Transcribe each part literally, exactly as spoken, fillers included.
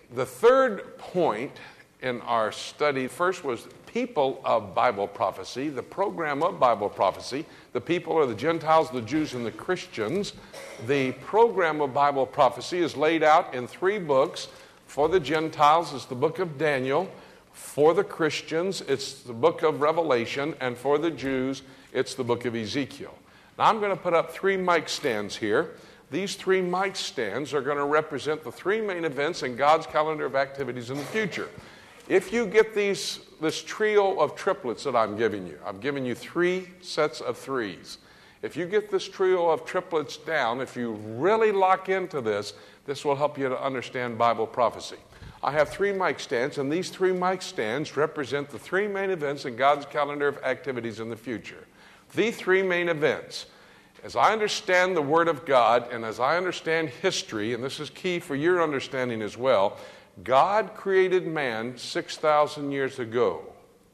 the third point in our study, first was people of Bible prophecy, the program of Bible prophecy. The people are the Gentiles, the Jews, and the Christians. The program of Bible prophecy is laid out in three books. For the Gentiles, it's the book of Daniel. For the Christians, it's the book of Revelation. And for the Jews, it's the book of Ezekiel. Now, I'm going to put up three mic stands here. These three mic stands are going to represent the three main events in God's calendar of activities in the future. If you get these, this trio of triplets that I'm giving you, I'm giving you three sets of threes. If you get this trio of triplets down, if you really lock into this, this will help you to understand Bible prophecy. I have three mic stands, and these three mic stands represent the three main events in God's calendar of activities in the future. The three main events. As I understand the Word of God, and as I understand history, and this is key for your understanding as well, God created man six thousand years ago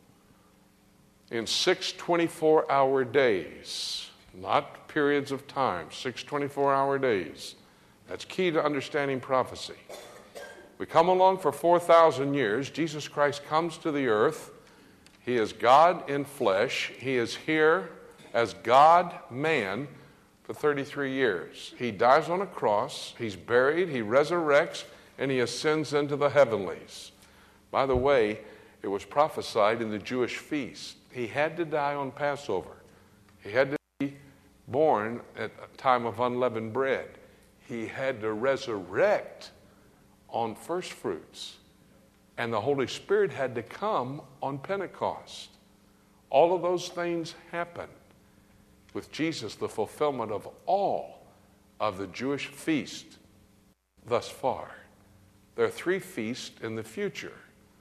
in six twenty-four hour days, not periods of time, six twenty-four hour days. That's key to understanding prophecy. We come along for four thousand years. Jesus Christ comes to the earth. He is God in flesh. He is here as God-man for thirty-three years. He dies on a cross. He's buried. He resurrects. And he ascends into the heavenlies. By the way, it was prophesied in the Jewish feast. He had to die on Passover. He had to be born at a time of unleavened bread. He had to resurrect on first fruits. And the Holy Spirit had to come on Pentecost. All of those things happened with Jesus, the fulfillment of all of the Jewish feast thus far. There are three feasts in the future.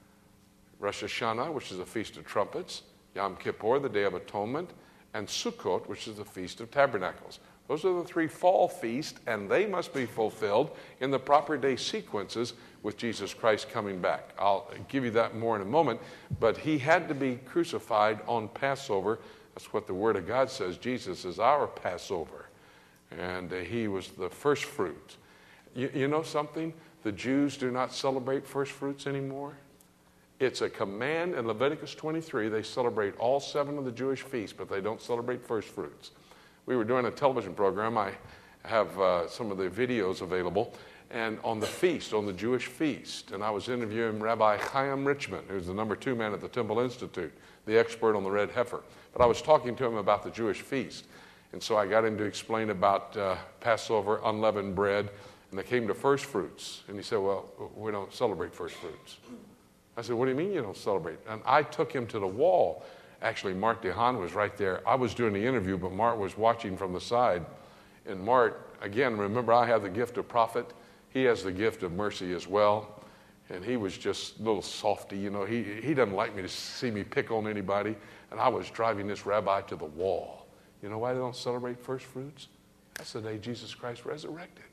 Rosh Hashanah, which is a feast of trumpets, Yom Kippur, the Day of Atonement, and Sukkot, which is the Feast of Tabernacles. Those are the three fall feasts, and they must be fulfilled in the proper day sequences with Jesus Christ coming back. I'll give you that more in a moment, but he had to be crucified on Passover. That's what the Word of God says. Jesus is our Passover, and uh, he was the first fruit. You, you know something? The Jews do not celebrate first fruits anymore. It's a command in Leviticus twenty-three. They celebrate all seven of the Jewish feasts, but they don't celebrate first fruits. We were doing a television program. I have uh, some of the videos available, and on the feast, on the Jewish feast, and I was interviewing Rabbi Chaim Richman, who's the number two man at the Temple Institute, the expert on the red heifer. But I was talking to him about the Jewish feast, and so I got him to explain about uh, Passover, unleavened bread, and they came to first fruits. And he said, well, we don't celebrate first fruits. I said, what do you mean you don't celebrate? And I took him to the wall. Actually, Mark DeHaan was right there. I was doing the interview, but Mark was watching from the side. And Mark, again, remember, I have the gift of prophet. He has the gift of mercy as well. And he was just a little softy, you know. He, he doesn't like me to see me pick on anybody. And I was driving this rabbi to the wall. You know why they don't celebrate first fruits? That's the day Jesus Christ resurrected.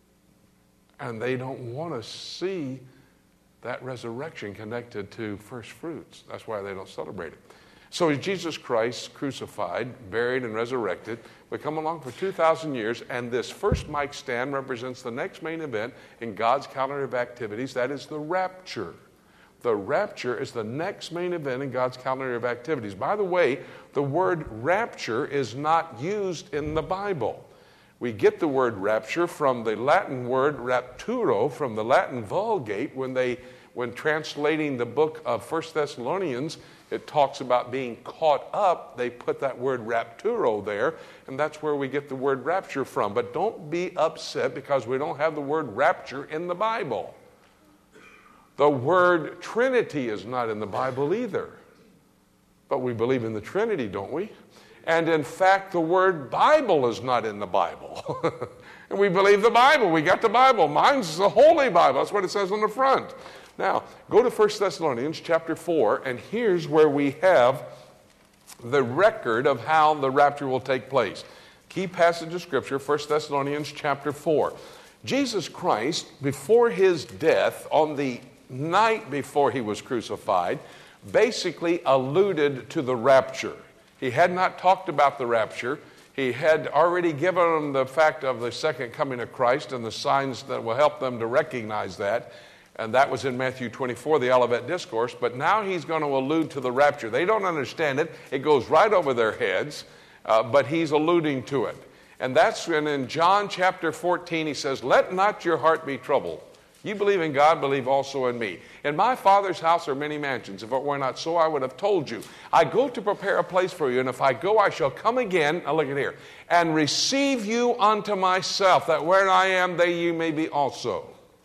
And they don't want to see that resurrection connected to first fruits. That's why they don't celebrate it. So Jesus Christ crucified, buried, and resurrected. We come along for two thousand years, and this first mic stand represents the next main event in God's calendar of activities. That is the rapture. The rapture is the next main event in God's calendar of activities. By the way, the word rapture is not used in the Bible. We get the word rapture from the Latin word rapturo, from the Latin Vulgate. When they, when translating the book of First Thessalonians, it talks about being caught up. They put that word rapturo there, and that's where we get the word rapture from. But don't be upset because we don't have the word rapture in the Bible. The word Trinity is not in the Bible either. But we believe in the Trinity, don't we? And in fact, the word Bible is not in the Bible. And we believe the Bible. We got the Bible. Mine's the Holy Bible. That's what it says on the front. Now, go to First Thessalonians chapter four, and here's where we have the record of how the rapture will take place. Key passage of Scripture, First Thessalonians chapter four. Jesus Christ, before his death, on the night before he was crucified, basically alluded to the rapture. He had not talked about the rapture. He had already given them the fact of the second coming of Christ and the signs that will help them to recognize that. And that was in Matthew twenty-four, the Olivet Discourse. But now he's going to allude to the rapture. They don't understand it. It goes right over their heads, uh, but he's alluding to it. And that's when in John chapter fourteen, he says, "Let not your heart be troubled. You believe in God, believe also in me. In my Father's house are many mansions. If it were not so, I would have told you. I go to prepare a place for you, and if I go, I shall come again," now look at here, "and receive you unto myself, that where I am, there you may be also."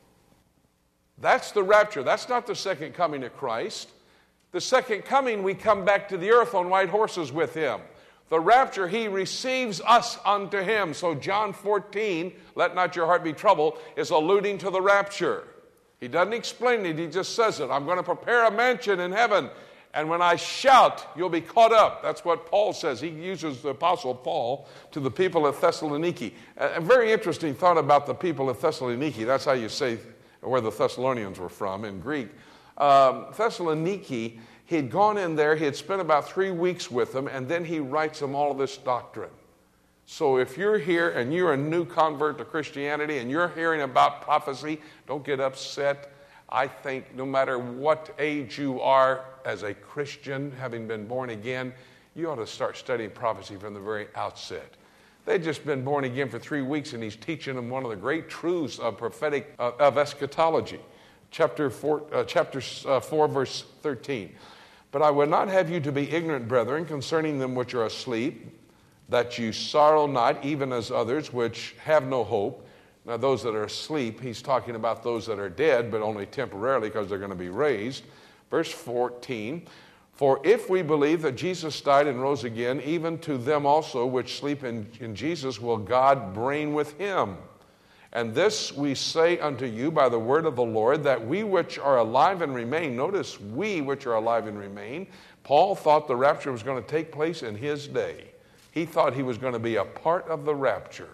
That's the rapture. That's not the second coming of Christ. The second coming, we come back to the earth on white horses with him. The rapture, he receives us unto him. So John fourteen, "Let not your heart be troubled," is alluding to the rapture. He doesn't explain it, he just says it. I'm going to prepare a mansion in heaven, and when I shout, you'll be caught up. That's what Paul says. He uses the Apostle Paul to the people of Thessaloniki. A very interesting thought about the people of Thessaloniki. That's how you say where the Thessalonians were from in Greek. Um, Thessaloniki, he had gone in there, he had spent about three weeks with them, and then he writes them all of this doctrine. So if you're here and you're a new convert to Christianity and you're hearing about prophecy, don't get upset. I think no matter what age you are as a Christian, having been born again, you ought to start studying prophecy from the very outset. They'd just been born again for three weeks, and he's teaching them one of the great truths of prophetic, uh, of eschatology. Chapter four, uh, chapter uh, four, verse thirteen. "But I would not have you to be ignorant, brethren, concerning them which are asleep, that you sorrow not, even as others which have no hope." Now, those that are asleep, he's talking about those that are dead, but only temporarily because they're going to be raised. Verse fourteen. "For if we believe that Jesus died and rose again, even to them also which sleep in, in Jesus will God bring with him. And this we say unto you by the word of the Lord, that we which are alive and remain," notice, we which are alive and remain. Paul thought the rapture was going to take place in his day. He thought he was going to be a part of the rapture.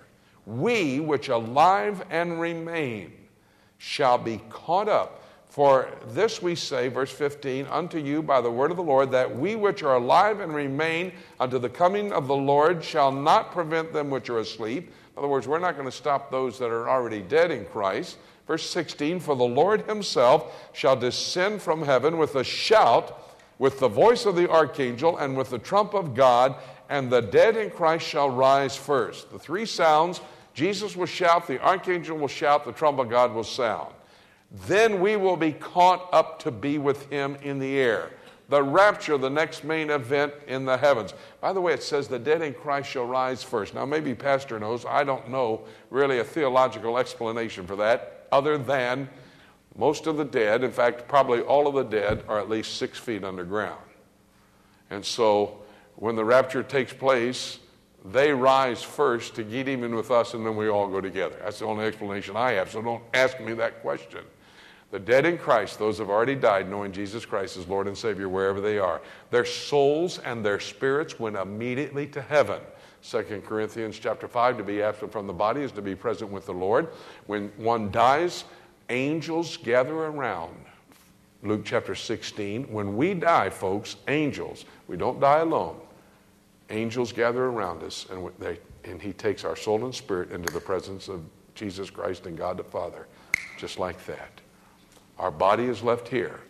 "We which alive and remain shall be caught up. For this we say," verse fifteen, "unto you by the word of the Lord, that we which are alive and remain unto the coming of the Lord shall not prevent them which are asleep." In other words, we're not going to stop those that are already dead in Christ. Verse sixteen, "For the Lord himself shall descend from heaven with a shout, with the voice of the archangel, and with the trump of God, and the dead in Christ shall rise first." The three sounds, Jesus will shout, the archangel will shout, the trump of God will sound. Then we will be caught up to be with him in the air. The rapture, the next main event in the heavens. By the way, it says the dead in Christ shall rise first. Now, maybe Pastor knows. I don't know really a theological explanation for that, other than most of the dead, in fact, probably all of the dead, are at least six feet underground. And so when the rapture takes place, they rise first to get even with us, and then we all go together. That's the only explanation I have, so don't ask me that question. The dead in Christ, those who have already died knowing Jesus Christ as Lord and Savior wherever they are, their souls and their spirits went immediately to heaven. Second Corinthians chapter five, to be absent from the body is to be present with the Lord. When one dies, angels gather around. Luke chapter sixteen, when we die, folks, angels, we don't die alone. Angels gather around us, and, they, and he takes our soul and spirit into the presence of Jesus Christ and God the Father, just like that. Our body is left here,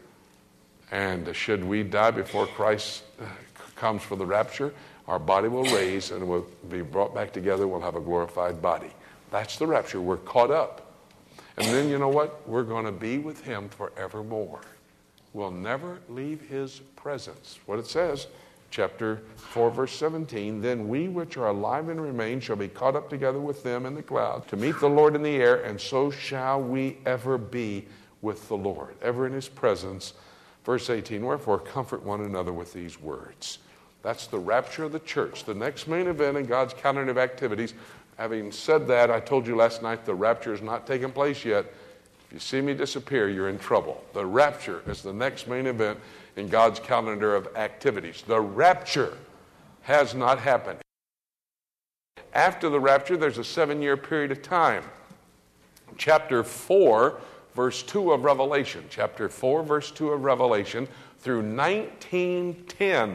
and should we die before Christ comes for the rapture, our body will raise and will be brought back together. We'll have a glorified body. That's the rapture. We're caught up. And then you know what? We're going to be with him forevermore. We'll never leave his presence. What it says, chapter four, verse seventeen, "Then we which are alive and remain shall be caught up together with them in the cloud to meet the Lord in the air, and so shall we ever be with the Lord," ever in his presence. Verse eighteen, "Wherefore comfort one another with these words." That's the rapture of the church, the next main event in God's calendar of activities. Having said that, I told you last night the rapture has not taken place yet. If you see me disappear, you're in trouble. The rapture is the next main event in God's calendar of activities. The rapture has not happened. After the rapture, there's a seven-year period of time. Chapter four, verse two of Revelation. Chapter four, verse two of Revelation through nineteen ten.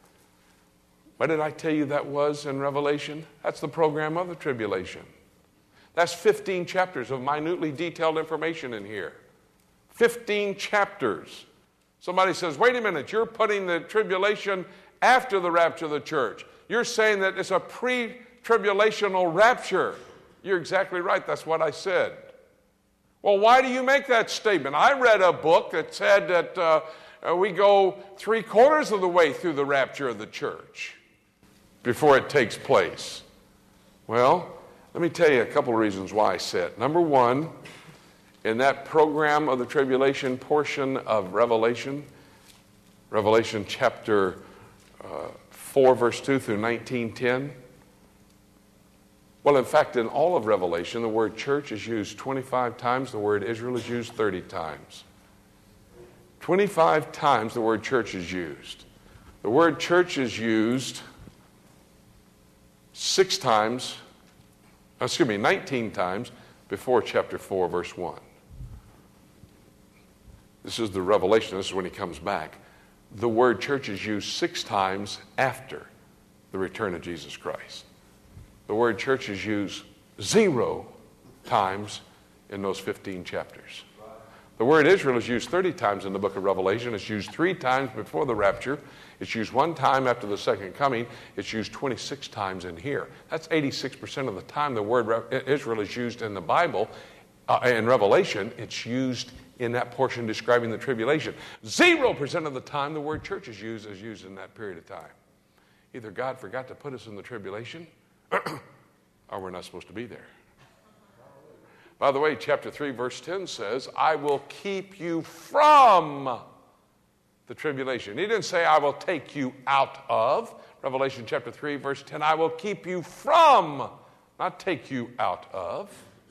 What did I tell you that was in Revelation? That's the program of the tribulation. That's fifteen chapters of minutely detailed information in here. fifteen chapters. Somebody says, wait a minute, you're putting the tribulation after the rapture of the church. You're saying that it's a pre-tribulational rapture. You're exactly right. That's what I said. Well, why do you make that statement? I read a book that said that uh, we go three quarters of the way through the rapture of the church before it takes place. Well, let me tell you a couple of reasons why I said. Number one, in that program of the tribulation portion of Revelation, Revelation chapter uh, four, verse two through nineteen ten. Well, in fact, in all of Revelation, the word church is used twenty-five times. The word Israel is used thirty times. twenty-five times the word church is used. The word church is used six times, excuse me, nineteen times before chapter four, verse one. This is the Revelation. This is when he comes back. The word church is used six times after the return of Jesus Christ. The word church is used zero times in those fifteen chapters. The word Israel is used thirty times in the book of Revelation. It's used three times before the rapture. It's used one time after the second coming. It's used twenty-six times in here. That's eighty-six percent of the time the word Israel is used in the Bible. Uh, in Revelation, it's used in that portion describing the tribulation. Zero percent of the time the word church is used is used in that period of time. Either God forgot to put us in the tribulation, or we're not supposed to be there. By the way, chapter three, verse ten says, I will keep you from the tribulation. He didn't say, I will take you out of. Revelation chapter three, verse ten, I will keep you from, not take you out of.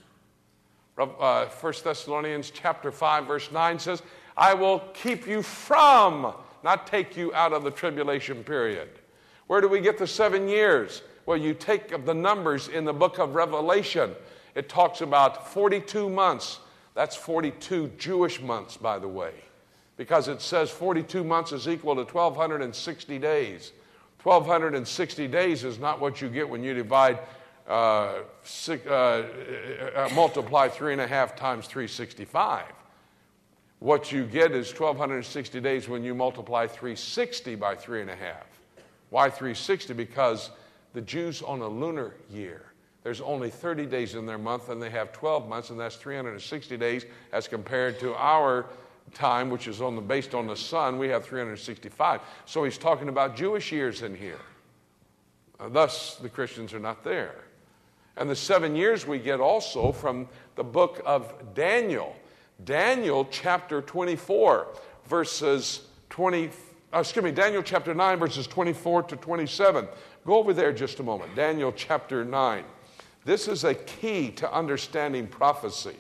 Uh, First Thessalonians chapter five, verse nine says, I will keep you from, not take you out of the tribulation period. Where do we get the seven years? Well, you take the numbers in the book of Revelation. It talks about forty-two months. That's forty-two Jewish months, by the way, because it says forty-two months is equal to twelve sixty days. twelve sixty days is not what you get when you divide Uh, six, uh, uh, multiply three and a half times three hundred sixty-five. What you get is twelve sixty days when you multiply three hundred sixty by three and a half. Why three hundred sixty? Because the Jews on a lunar year, there's only thirty days in their month, and they have twelve months, and that's three hundred sixty days as compared to our time, which is on the, based on the sun. We have three hundred sixty-five. So he's talking about Jewish years in here. Uh, thus, the Christians are not there. And the seven years we get also from the book of Daniel. Daniel chapter twenty-four, verses twenty, uh, excuse me, Daniel chapter nine, verses twenty-four to twenty-seven. Go over there just a moment. Daniel chapter nine. This is a key to understanding prophecy.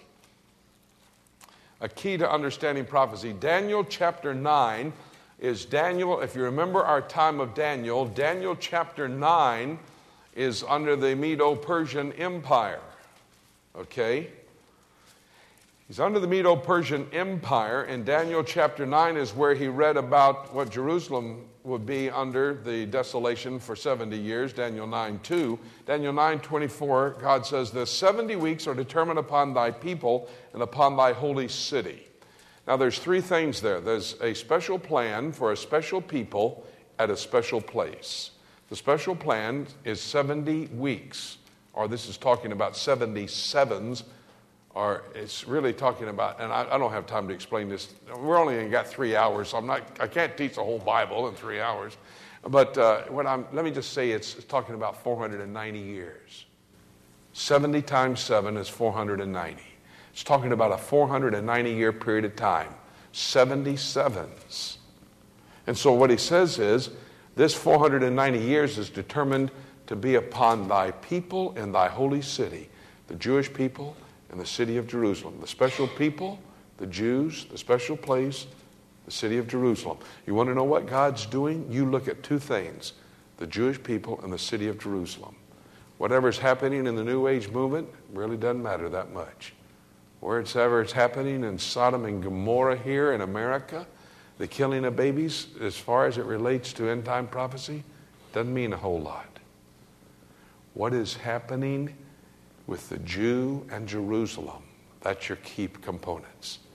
A key to understanding prophecy. Daniel chapter nine is Daniel, if you remember our time of Daniel, Daniel chapter nine is under the Medo-Persian Empire. Okay? He's under the Medo-Persian Empire, and Daniel chapter nine is where he read about what Jerusalem would be under the desolation for seventy years, Daniel nine two. Daniel nine twenty-four, God says, the seventy weeks are determined upon thy people and upon thy holy city. Now there's three things there. There's a special plan for a special people at a special place. The special plan is seventy weeks, or this is talking about seventy sevens, or it's really talking about, and I, I don't have time to explain this. We're only got three hours, so I'm not, I can't teach the whole Bible in three hours. But uh, when I'm, let me just say it's, it's talking about four hundred ninety years. seventy times seven is four hundred ninety. It's talking about a four hundred ninety year period of time. seventy sevens. And so what he says is, this four hundred ninety years is determined to be upon thy people and thy holy city, the Jewish people and the city of Jerusalem. The special people, the Jews, the special place, the city of Jerusalem. You want to know what God's doing? You look at two things, the Jewish people and the city of Jerusalem. Whatever's happening in the New Age movement really doesn't matter that much. Wherever it's happening in Sodom and Gomorrah here in America, the killing of babies, as far as it relates to end-time prophecy, doesn't mean a whole lot. What is happening with the Jew and Jerusalem, that's your key components.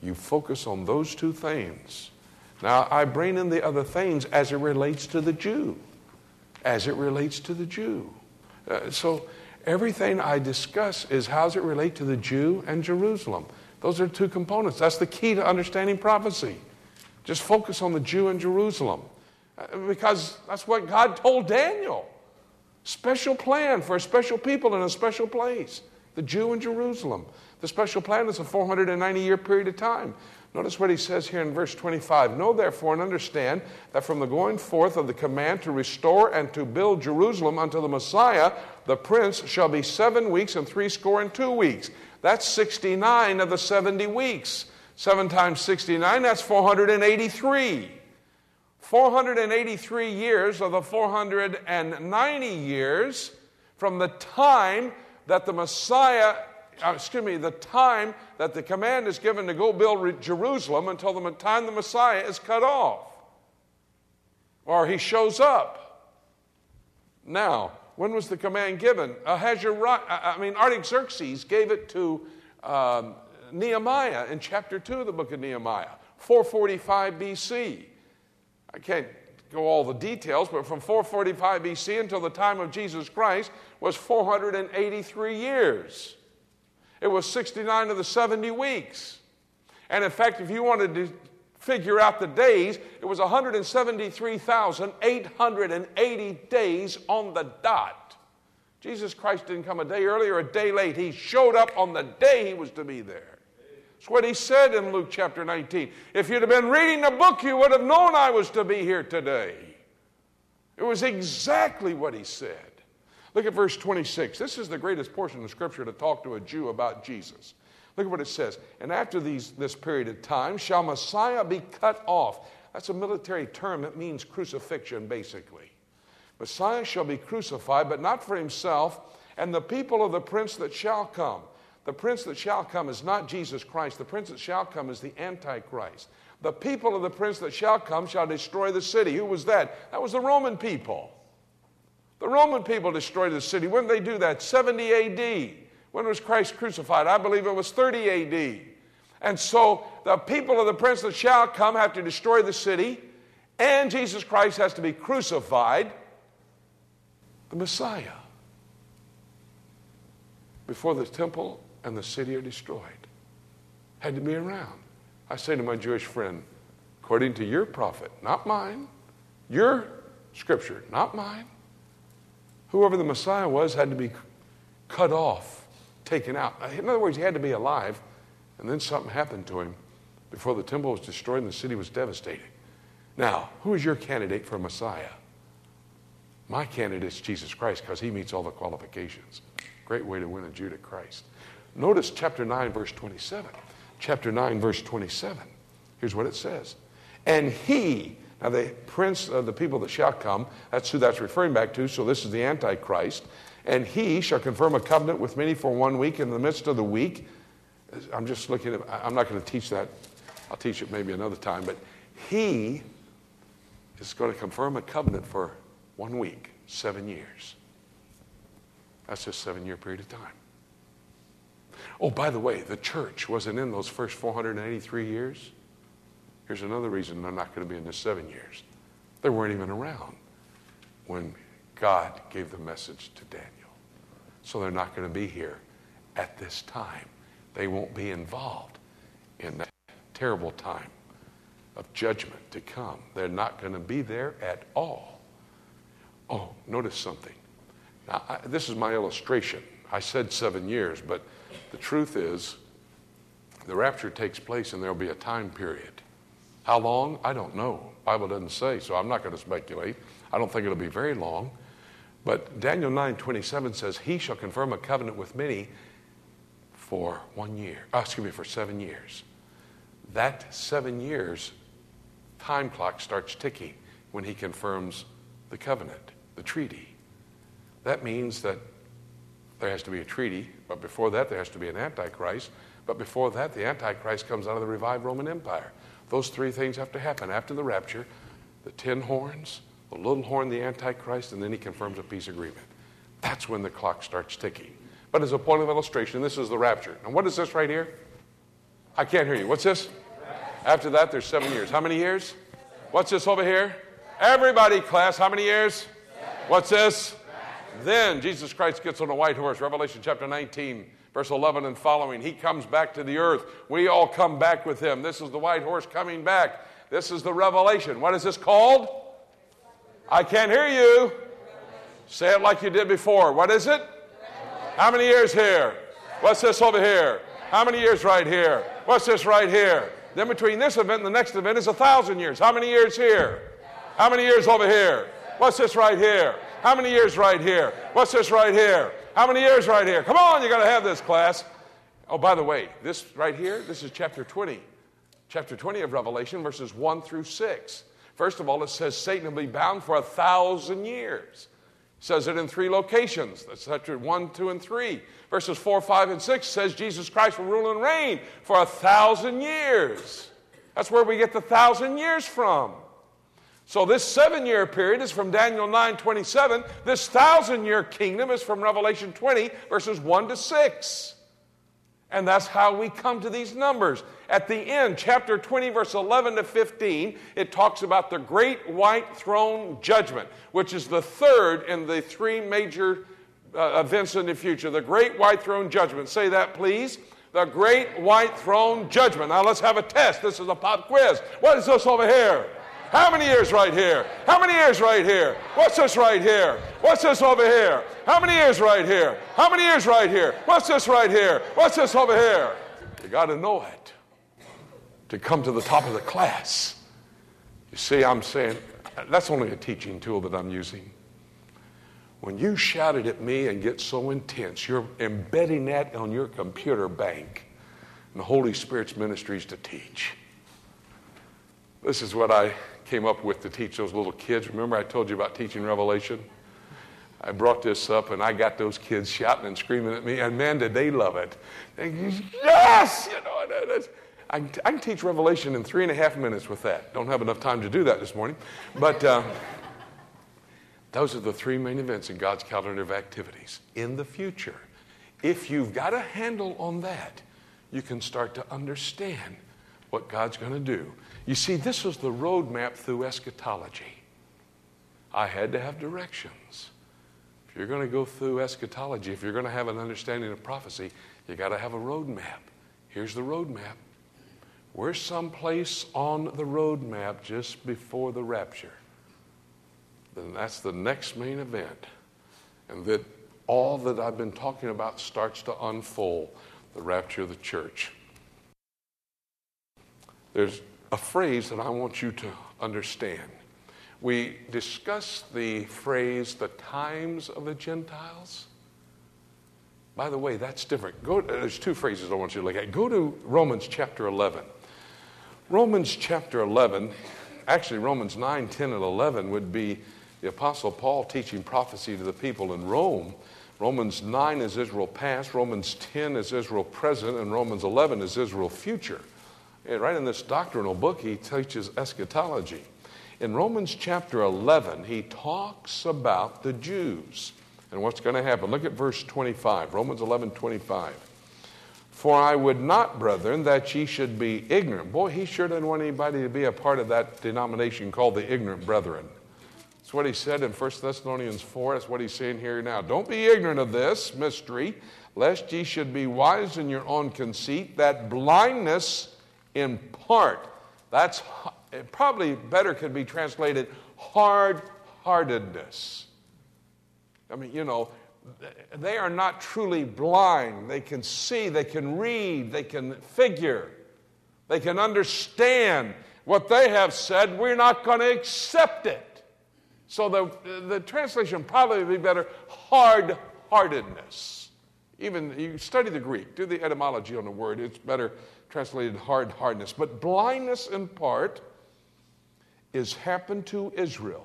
You focus on those two things. Now, I bring in the other things as it relates to the Jew. As it relates to the Jew. Uh, so everything I discuss is how does it relate to the Jew and Jerusalem. Those are two components. That's the key to understanding prophecy. Just focus on the Jew and Jerusalem. Uh, because that's what God told Daniel. Special plan for a special people in a special place. The Jew and Jerusalem. The special plan is a four hundred ninety year period of time. Notice what he says here in verse twenty-five. Know therefore and understand that from the going forth of the command to restore and to build Jerusalem unto the Messiah, the prince shall be seven weeks and threescore and two weeks. That's sixty-nine of the seventy weeks. Seven times sixty-nine, that's four hundred eighty-three. four hundred eighty-three years of the four hundred ninety years from the time that the Messiah Uh, excuse me, the time that the command is given to go build Jerusalem until the time the Messiah is cut off. Or he shows up. Now, when was the command given? Ahasuerus, I mean, Artaxerxes gave it to um, Nehemiah in chapter two of the book of Nehemiah, four forty-five B C. I can't go all the details, but from four forty-five B C until the time of Jesus Christ was four hundred eighty-three years. It was sixty-nine of the seventy weeks. And in fact, if you wanted to figure out the days, it was one hundred seventy-three thousand eight hundred eighty days on the dot. Jesus Christ didn't come a day early or a day late. He showed up on the day he was to be there. That's what he said in Luke chapter nineteen. If you'd have been reading the book, you would have known I was to be here today. It was exactly what he said. Look at verse twenty-six. This is the greatest portion of Scripture to talk to a Jew about Jesus. Look at what it says. And after these, this period of time, shall Messiah be cut off. That's a military term. It means crucifixion, basically. Messiah shall be crucified, but not for himself, and the people of the prince that shall come. The prince that shall come is not Jesus Christ. The prince that shall come is the Antichrist. The people of the prince that shall come shall destroy the city. Who was that? That was the Roman people. The Roman people destroyed the city. When did they do that? seventy A D. When was Christ crucified? I believe it was thirty A D. And so the people of the prince that shall come have to destroy the city, and Jesus Christ has to be crucified, the Messiah, before the temple and the city are destroyed. Had to be around. I say to my Jewish friend, according to your prophet, not mine, your scripture, not mine, whoever the Messiah was had to be cut off, taken out. In other words, he had to be alive, and then something happened to him before the temple was destroyed and the city was devastated. Now, who is your candidate for Messiah? My candidate is Jesus Christ, because he meets all the qualifications. Great way to win a Jew to Christ. Notice chapter nine, verse twenty-seven. Chapter nine, verse twenty-seven. Here's what it says. And he... Now, the prince of the people that shall come, that's who that's referring back to, so this is the Antichrist. And he shall confirm a covenant with many for one week. In the midst of the week, I'm just looking at, I'm not going to teach that. I'll teach it maybe another time. But he is going to confirm a covenant for one week, seven years. That's a seven-year period of time. Oh, by the way, the church wasn't in those first four hundred eighty-three years. Here's another reason they're not going to be in this seven years. They weren't even around when God gave the message to Daniel. So they're not going to be here at this time. They won't be involved in that terrible time of judgment to come. They're not going to be there at all. Oh, notice something. Now, I, this is my illustration. I said seven years, but the truth is the rapture takes place and there'll be a time period. How long? I don't know. The Bible doesn't say, so I'm not going to speculate. I don't think it'll be very long. But Daniel nine twenty-seven says, he shall confirm a covenant with many for one year. Oh, excuse me, for seven years. That seven years time clock starts ticking when he confirms the covenant, the treaty. That means that there has to be a treaty, but before that there has to be an Antichrist. But before that, the Antichrist comes out of the revived Roman Empire. Those three things have to happen after the rapture: the ten horns, the little horn, the Antichrist, and then he confirms a peace agreement. That's when the clock starts ticking. But as a point of illustration, this is the rapture. And what is this right here? I can't hear you. What's this? After that, there's seven years. How many years? What's this over here? Everybody, class, how many years? What's this? Then Jesus Christ gets on a white horse. Revelation chapter nineteen, verse eleven and following. He comes back to the earth. We all come back with him. This is the white horse coming back. This is the revelation. What is this called? I can't hear you. Say it like you did before. What is it? How many years here? What's this over here? How many years right here? What's this right here? Then between this event and the next event is a thousand years. How many years here? How many years over here? What's this right here? How many years right here? What's this right here? How many years right here? Come on, you got to have this, class. Oh, by the way, this right here, this is chapter twenty. Chapter twenty of Revelation, verses one through six. First of all, it says Satan will be bound for a thousand years. It says it in three locations. That's chapter one, two, and three. Verses four, five, and six says Jesus Christ will rule and reign for a thousand years. That's where we get the thousand years from. So this seven-year period is from Daniel nine twenty-seven. This thousand-year kingdom is from Revelation twenty, verses one to six. And that's how we come to these numbers. At the end, chapter twenty, verse eleven to fifteen, it talks about the great white throne judgment, which is the third in the three major uh, events in the future. The great white throne judgment. Say that, please. The great white throne judgment. Now let's have a test. This is a pop quiz. What is this over here? How many years right here? How many years right here? What's this right here? What's this over here? How many years right here? How many years right here? What's this right here? What's this over here? You got to know it to come to the top of the class. You see, I'm saying, that's only a teaching tool that I'm using. When you shout it at me and get so intense, you're embedding that on your computer bank. And the Holy Spirit's ministry is to teach. This is what I came up with to teach those little kids. Remember I told you about teaching Revelation? I brought this up and I got those kids shouting and screaming at me, and man, did they love it. And, yes! You know, I can, I can teach Revelation in three and a half minutes with that. Don't have enough time to do that this morning. But uh, those are the three main events in God's calendar of activities in the future. If you've got a handle on that, you can start to understand what God's going to do. You see, this was the roadmap through eschatology. I had to have directions. If you're going to go through eschatology, if you're going to have an understanding of prophecy, you got to have a roadmap. Here's the roadmap. We're someplace on the roadmap just before the rapture. Then that's the next main event. And that all that I've been talking about starts to unfold, the rapture of the church. There's a phrase that I want you to understand. We discussed the phrase, the times of the Gentiles. By the way, that's different. Go, there's two phrases I want you to look at. Go to Romans chapter eleven. Romans chapter eleven, actually Romans nine, ten, and eleven would be the Apostle Paul teaching prophecy to the people in Rome. Romans nine is Israel past, Romans ten is Israel present, and Romans eleven is Israel future. And right in this doctrinal book, he teaches eschatology. In Romans chapter eleven, he talks about the Jews and what's going to happen. Look at verse twenty-five, Romans eleven, twenty-five. For I would not, brethren, that ye should be ignorant. Boy, he sure didn't want anybody to be a part of that denomination called the ignorant brethren. That's what he said in First Thessalonians four. That's what he's saying here now. Don't be ignorant of this mystery, lest ye should be wise in your own conceit, that blindness in part. That's it probably better could be translated hard-heartedness. I mean, you know, they are not truly blind. They can see, they can read, they can figure, they can understand what they have said. We're not going to accept it. So the, the translation probably would be better, hard-heartedness. Even you study the Greek, do the etymology on the word, it's better translated hard-hardness. But blindness in part is happened to Israel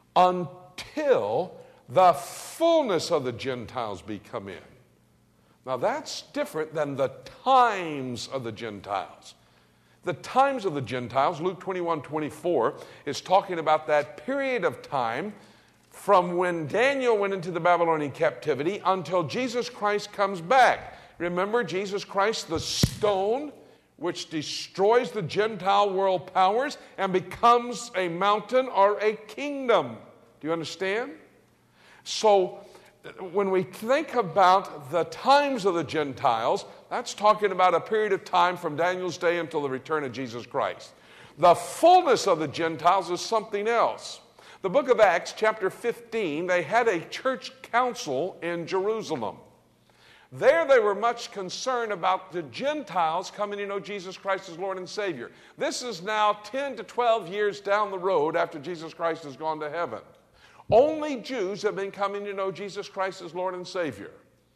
until the fullness of the Gentiles be come in. Now that's different than the times of the Gentiles. The times of the Gentiles, Luke twenty-one, twenty-four, is talking about that period of time from when Daniel went into the Babylonian captivity until Jesus Christ comes back. Remember Jesus Christ, the stone which destroys the Gentile world powers and becomes a mountain or a kingdom. Do you understand? So when we think about the times of the Gentiles, that's talking about a period of time from Daniel's day until the return of Jesus Christ. The fullness of the Gentiles is something else. The book of Acts, chapter fifteen, they had a church council in Jerusalem. There they were much concerned about the Gentiles coming to know Jesus Christ as Lord and Savior. This is now ten to twelve years down the road after Jesus Christ has gone to heaven. Only Jews have been coming to know Jesus Christ as Lord and Savior.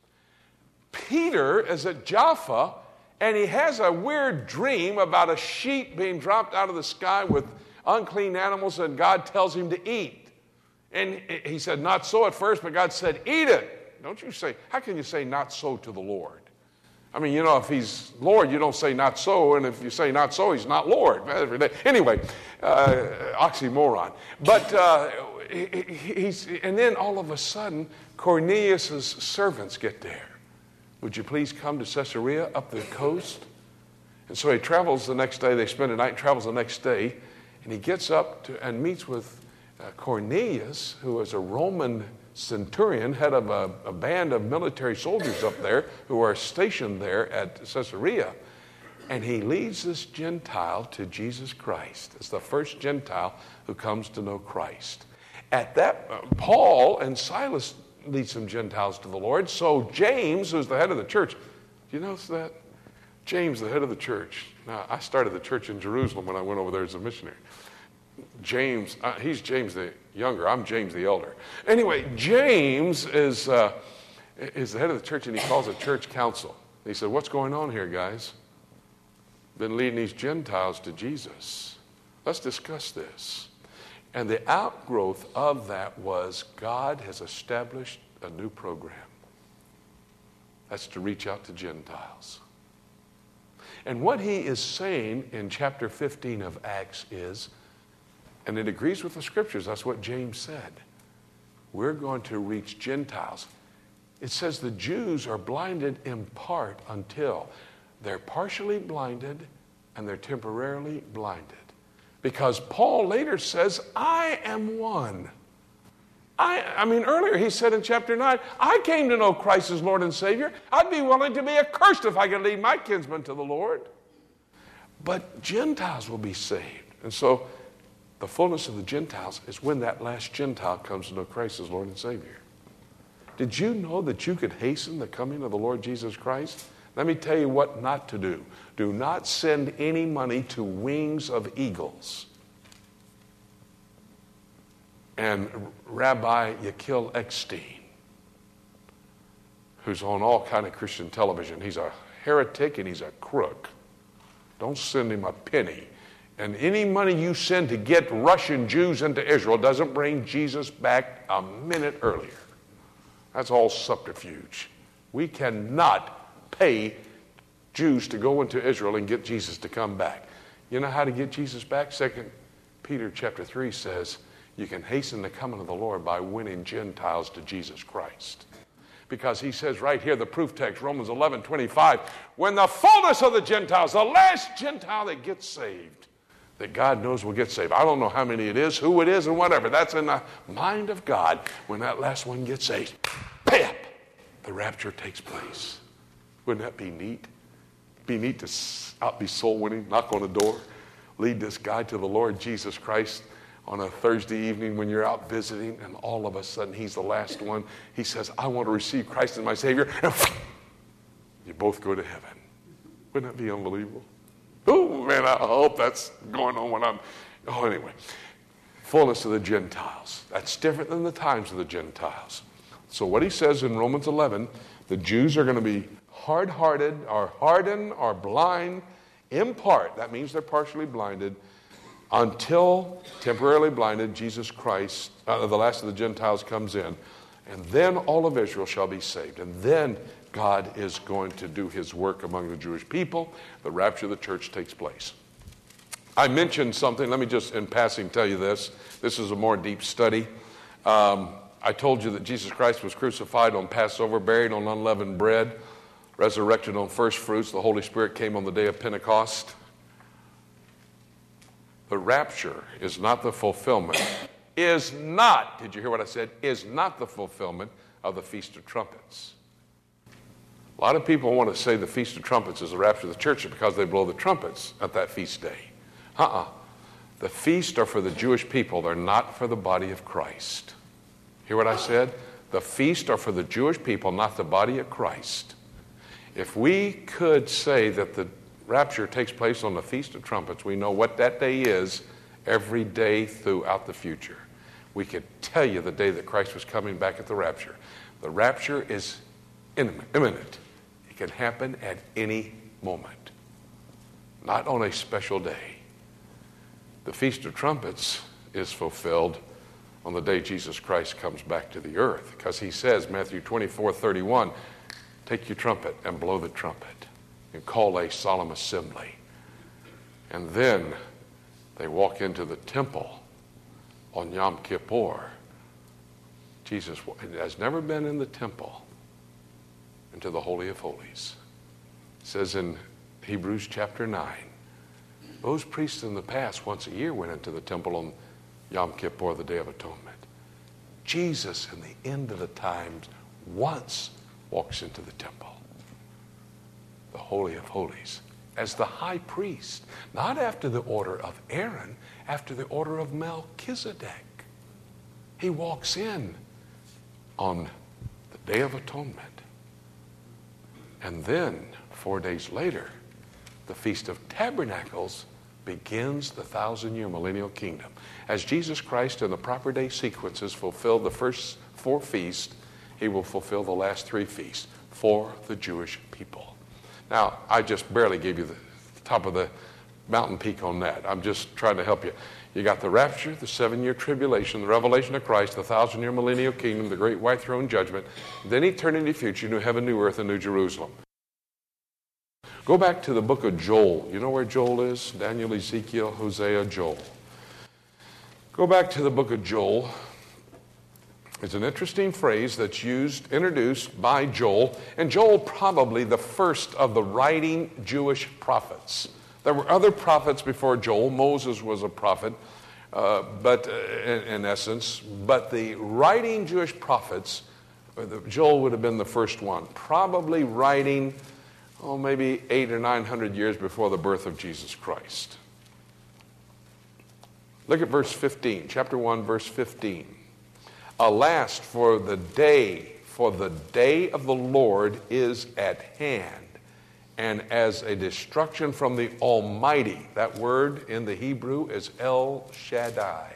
Peter is at Jaffa, and he has a weird dream about a sheep being dropped out of the sky with unclean animals, and God tells him to eat. And he said, not so at first, but God said, eat it. Don't you say, how can you say not so to the Lord? I mean, you know, if he's Lord, you don't say not so, and if you say not so, he's not Lord. Anyway, uh, oxymoron. But uh, he, he's, and then all of a sudden, Cornelius' servants get there. Would you please come to Caesarea up the coast? And so he travels the next day. They spend a night, travels the next day, and he gets up to, and meets with uh, Cornelius, who was a Roman centurion, head of a, a band of military soldiers up there who are stationed there at Caesarea. And he leads this Gentile to Jesus Christ. It's the first Gentile who comes to know Christ. At that, uh, Paul and Silas lead some Gentiles to the Lord. So James, who's the head of the church, do you notice that? James, the head of the church. Now, I started the church in Jerusalem when I went over there as a missionary. James, uh, he's James the younger. I'm James the elder. Anyway, James is, uh, is the head of the church, and he calls a church council. He said, what's going on here, guys? Been leading these Gentiles to Jesus. Let's discuss this. And the outgrowth of that was God has established a new program. That's to reach out to Gentiles. And what he is saying in chapter fifteen of Acts is, and it agrees with the scriptures, that's what James said, we're going to reach Gentiles. It says the Jews are blinded in part until they're partially blinded and they're temporarily blinded. Because Paul later says, I am one. I, I mean, earlier he said in chapter nine, I came to know Christ as Lord and Savior. I'd be willing to be accursed if I could lead my kinsmen to the Lord. But Gentiles will be saved. And so the fullness of the Gentiles is when that last Gentile comes to know Christ as Lord and Savior. Did you know that you could hasten the coming of the Lord Jesus Christ? Let me tell you what not to do. Do not send any money to Wings of Eagles and Rabbi Yakil Eckstein, who's on all kind of Christian television. He's a heretic and he's a crook. Don't send him a penny. And any money you send to get Russian Jews into Israel doesn't bring Jesus back a minute earlier. That's all subterfuge. We cannot pay Jews to go into Israel and get Jesus to come back. You know how to get Jesus back? Second Peter chapter three says you can hasten the coming of the Lord by winning Gentiles to Jesus Christ. Because he says right here, the proof text, Romans eleven twenty-five, when the fullness of the Gentiles, the last Gentile that gets saved, that God knows will get saved. I don't know how many it is, who it is, and whatever. That's in the mind of God. When that last one gets saved, bam, the rapture takes place. Wouldn't that be neat? Be neat to out be soul winning, knock on the door, lead this guy to the Lord Jesus Christ on a Thursday evening when you're out visiting, and all of a sudden he's the last one. He says, I want to receive Christ as my Savior. And you both go to heaven. Wouldn't that be unbelievable? Oh, man, I hope that's going on when I'm... Oh, anyway. Fullness of the Gentiles. That's different than the times of the Gentiles. So what he says in Romans eleven, the Jews are going to be hard-hearted or hardened or blind in part. That means they're partially blinded until temporarily blinded Jesus Christ, uh, the last of the Gentiles, comes in. And then all of Israel shall be saved. And then God is going to do his work among the Jewish people. The rapture of the church takes place. I mentioned something. Let me just in passing tell you this. This is a more deep study. Um, I told you that Jesus Christ was crucified on Passover, buried on unleavened bread. resurrected on first fruits. The Holy Spirit came on the day of Pentecost. The rapture is not the fulfillment, is not, did you hear what I said? Is not the fulfillment of the Feast of Trumpets. A lot of people want to say the Feast of Trumpets is the rapture of the church because they blow the trumpets at that feast day. Uh-uh. The feasts are for the Jewish people. They're not for the body of Christ. Hear what I said? The feasts are for the Jewish people, not the body of Christ. If we could say that the rapture takes place on the Feast of Trumpets, we know what that day is every day throughout the future. We could tell you the day that Christ was coming back at the rapture. The rapture is imminent. It can happen at any moment, not on a special day. The Feast of Trumpets is fulfilled on the day Jesus Christ comes back to the earth, because he says, Matthew twenty-four thirty-one, take your trumpet and blow the trumpet and call a solemn assembly. And then they walk into the temple on Yom Kippur. Jesus has never been in the temple, into the Holy of Holies. It says in Hebrews chapter nine, those priests in the past once a year went into the temple on Yom Kippur, the Day of Atonement. Jesus, in the end of the times, once walks into the temple, the Holy of Holies, as the high priest, not after the order of Aaron, after the order of Melchizedek. He walks in on the Day of Atonement. And then, four days later, the Feast of Tabernacles begins the thousand-year millennial kingdom. As Jesus Christ in the proper day sequences fulfilled the first four feasts, he will fulfill the last three feasts for the Jewish people. Now, I just barely gave you the top of the mountain peak on that. I'm just trying to help you. You got the rapture, the seven-year tribulation, the revelation of Christ, the thousand-year millennial kingdom, the great white throne judgment, then eternity future, new heaven, new earth, and new Jerusalem. Go back to the book of Joel. You know where Joel is? Daniel, Ezekiel, Hosea, Joel. Go back to the book of Joel. It's an interesting phrase that's used, introduced by Joel, and Joel probably the first of the writing Jewish prophets. There were other prophets before Joel. Moses was a prophet, uh, but uh, in, in essence, but the writing Jewish prophets, uh, the, Joel would have been the first one, probably writing, oh, maybe eight or nine hundred years before the birth of Jesus Christ. Look at verse fifteen, chapter one, verse fifteen. Alas, for the day, for the day of the Lord is at hand, and as a destruction from the Almighty. That word in the Hebrew is El Shaddai,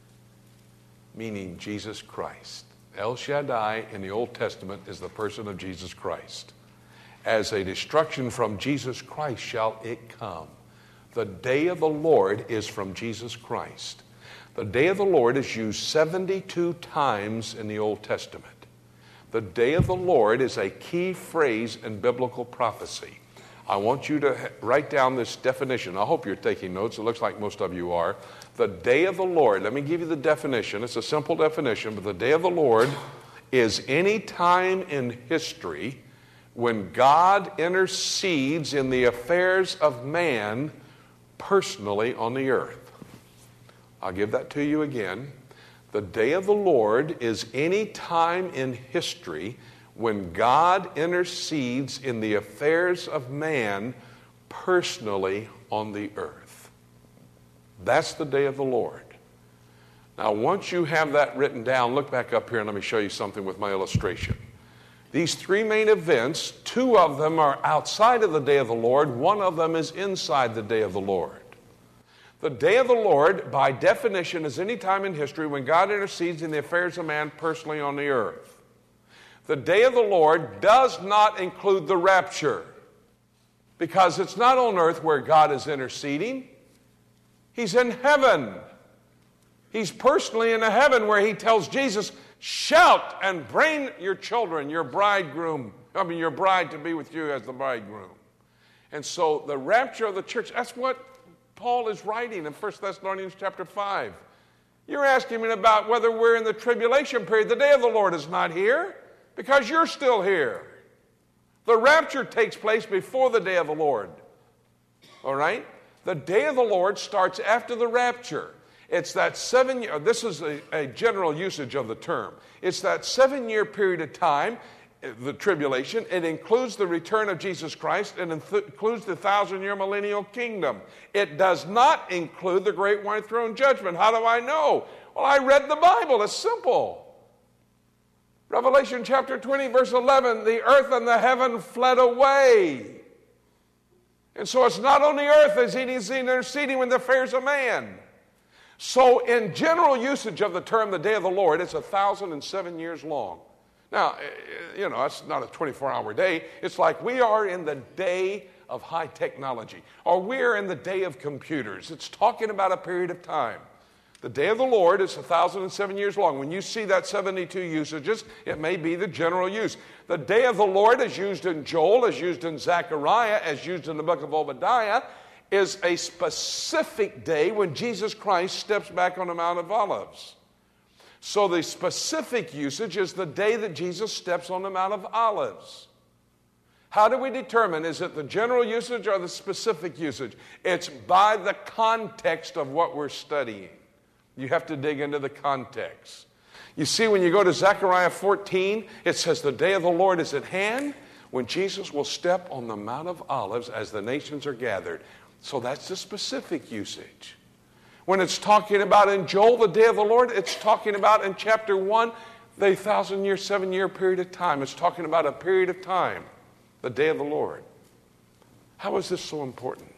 meaning Jesus Christ. El Shaddai in the Old Testament is the person of Jesus Christ. As a destruction from Jesus Christ shall it come. The day of the Lord is from Jesus Christ. The day of the Lord is used seventy-two times in the Old Testament. The day of the Lord is a key phrase in biblical prophecy. I want you to write down this definition. I hope you're taking notes. It looks like most of you are. The day of the Lord, let me give you the definition. It's a simple definition, but the day of the Lord is any time in history when God intercedes in the affairs of man personally on the earth. I'll give that to you again. The day of the Lord is any time in history when God intercedes in the affairs of man personally on the earth. That's the day of the Lord. Now, once you have that written down, look back up here and let me show you something with my illustration. These three main events, two of them are outside of the day of the Lord. One of them is inside the day of the Lord. The day of the Lord, by definition, is any time in history when God intercedes in the affairs of man personally on the earth. The day of the Lord does not include the rapture, because it's not on earth where God is interceding. He's in heaven. He's personally in a heaven where he tells Jesus, shout and bring your children, your bridegroom, I mean your bride to be with you as the bridegroom. And so the rapture of the church, that's what Paul is writing in First Thessalonians chapter five. You're asking me about whether we're in the tribulation period. The day of the Lord is not here because you're still here. The rapture takes place before the day of the Lord. All right? The day of the Lord starts after the rapture. It's that seven year, this is a, a general usage of the term. It's that seven year period of time, the tribulation. It includes the return of Jesus Christ and inth- includes the thousand year millennial kingdom. It does not include the great white throne judgment. How do I know? Well, I read the Bible. It's simple. Revelation chapter twenty, verse eleven, the earth and the heaven fled away. And so it's not on the earth as he is interceding with the affairs of man. So in general usage of the term the day of the Lord, it's a thousand and seven years long. Now, you know, it's not a twenty-four hour day. It's like we are in the day of high technology, or we're in the day of computers. It's talking about a period of time. The day of the Lord is a thousand and seven years long. When you see that seventy-two usages, it may be the general use. The day of the Lord is used in Joel, is used in Zechariah, is used in the book of Obadiah, is a specific day when Jesus Christ steps back on the Mount of Olives. So the specific usage is the day that Jesus steps on the Mount of Olives. How do we determine, is it the general usage or the specific usage? It's by the context of what we're studying. You have to dig into the context. You see, when you go to Zechariah fourteen, it says the day of the Lord is at hand when Jesus will step on the Mount of Olives as the nations are gathered. So that's the specific usage. When it's talking about in Joel, the day of the Lord, it's talking about in chapter one, the thousand year, seven year period of time. It's talking about a period of time, the day of the Lord. How is this so important?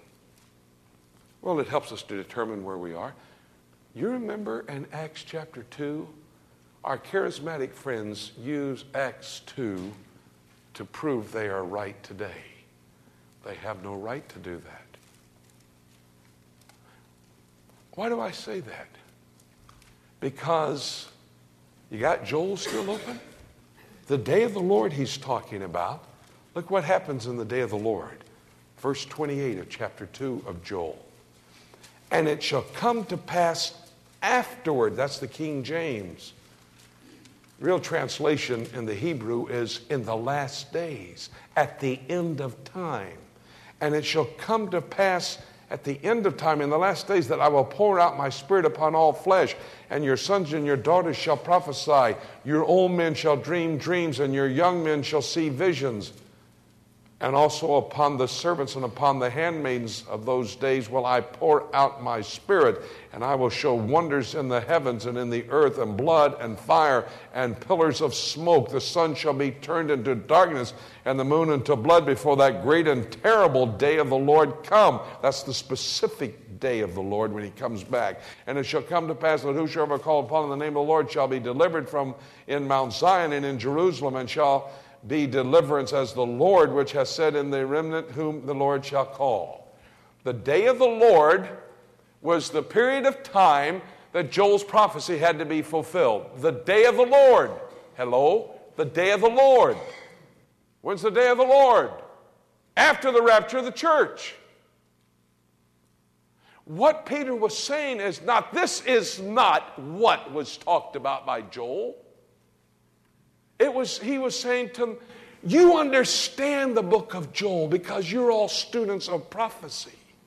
Well, it helps us to determine where we are. You remember in Acts chapter two, our charismatic friends use Acts two to prove they are right today. They have no right to do that. Why do I say that? Because you got Joel still open. The day of the Lord he's talking about. Look what happens in the day of the Lord. Verse twenty-eight of chapter two of Joel. And it shall come to pass afterward. That's the King James. Real translation in the Hebrew is in the last days, at the end of time. And it shall come to pass at the end of time, in the last days, that I will pour out my spirit upon all flesh, and your sons and your daughters shall prophesy. Your old men shall dream dreams, and your young men shall see visions. And also upon the servants and upon the handmaidens of those days will I pour out my spirit, and I will show wonders in the heavens and in the earth, and blood and fire and pillars of smoke. The sun shall be turned into darkness and the moon into blood before that great and terrible day of the Lord come. That's the specific day of the Lord when he comes back. And it shall come to pass that whosoever call upon the name of the Lord shall be delivered from in Mount Zion and in Jerusalem, and shall be deliverance, as the Lord which has said, in the remnant whom the Lord shall call. The day of the Lord was the period of time that Joel's prophecy had to be fulfilled. The day of the Lord. Hello? The day of the Lord. When's the day of the Lord? After the rapture of the church. What Peter was saying is not, this is not what was talked about by Joel. It was, he was saying to them, you understand the book of Joel because you're all students of prophecy.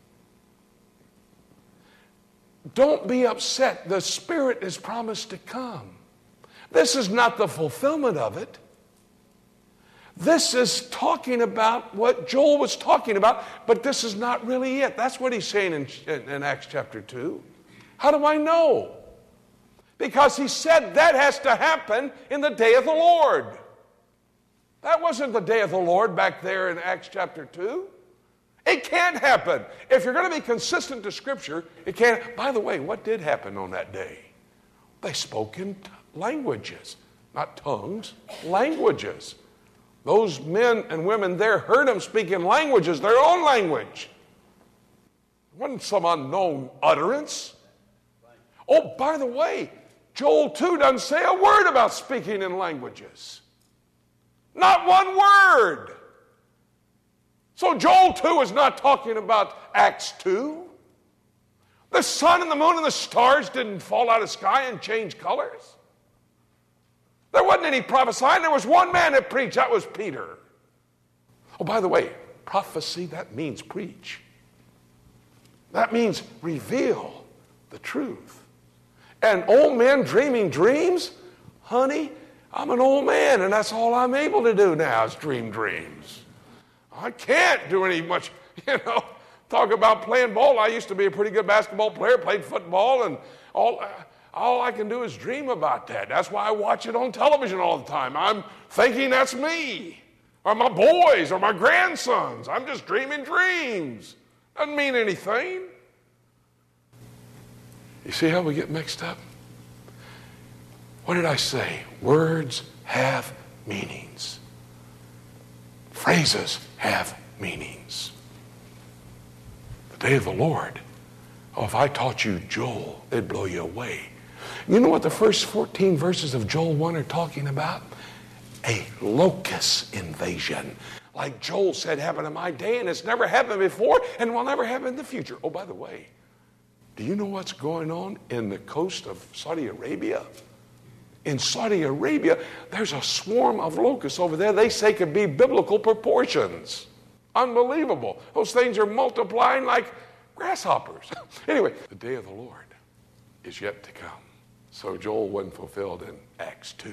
Don't be upset. The Spirit is promised to come. This is not the fulfillment of it. This is talking about what Joel was talking about, but this is not really it. That's what he's saying in, in, in Acts chapter two. How do I know? Because he said that has to happen in the day of the Lord. That wasn't the day of the Lord back there in Acts chapter two. It can't happen. If you're going to be consistent to Scripture, it can't. By the way, what did happen on that day? They spoke in t- languages, not tongues, languages. Those men and women there heard them speak in languages, their own language. It wasn't some unknown utterance. Oh, by the way, Joel two doesn't say a word about speaking in languages. Not one word. So Joel two is not talking about Acts two. The sun and the moon and the stars didn't fall out of the sky and change colors. There wasn't any prophesying. There was one man that preached. That was Peter. Oh, by the way, prophecy, that means preach. That means reveal the truth. And old men dreaming dreams, honey, I'm an old man, and that's all I'm able to do now is dream dreams. I can't do any much, you know, talk about playing ball. I used to be a pretty good basketball player, played football, and all, all I can do is dream about that. That's why I watch it on television all the time. I'm thinking that's me, or my boys, or my grandsons. I'm just dreaming dreams. Doesn't mean anything. You see how we get mixed up? What did I say? Words have meanings. Phrases have meanings. The day of the Lord. Oh, if I taught you Joel, it'd blow you away. You know what the first fourteen verses of Joel one are talking about? A locust invasion. Like Joel said happened in my day, and it's never happened before and will never happen in the future. Oh, by the way, do you know what's going on in the coast of Saudi Arabia? In Saudi Arabia, there's a swarm of locusts over there they say could be biblical proportions. Unbelievable. Those things are multiplying like grasshoppers. Anyway, the day of the Lord is yet to come. So Joel wasn't fulfilled in Acts two.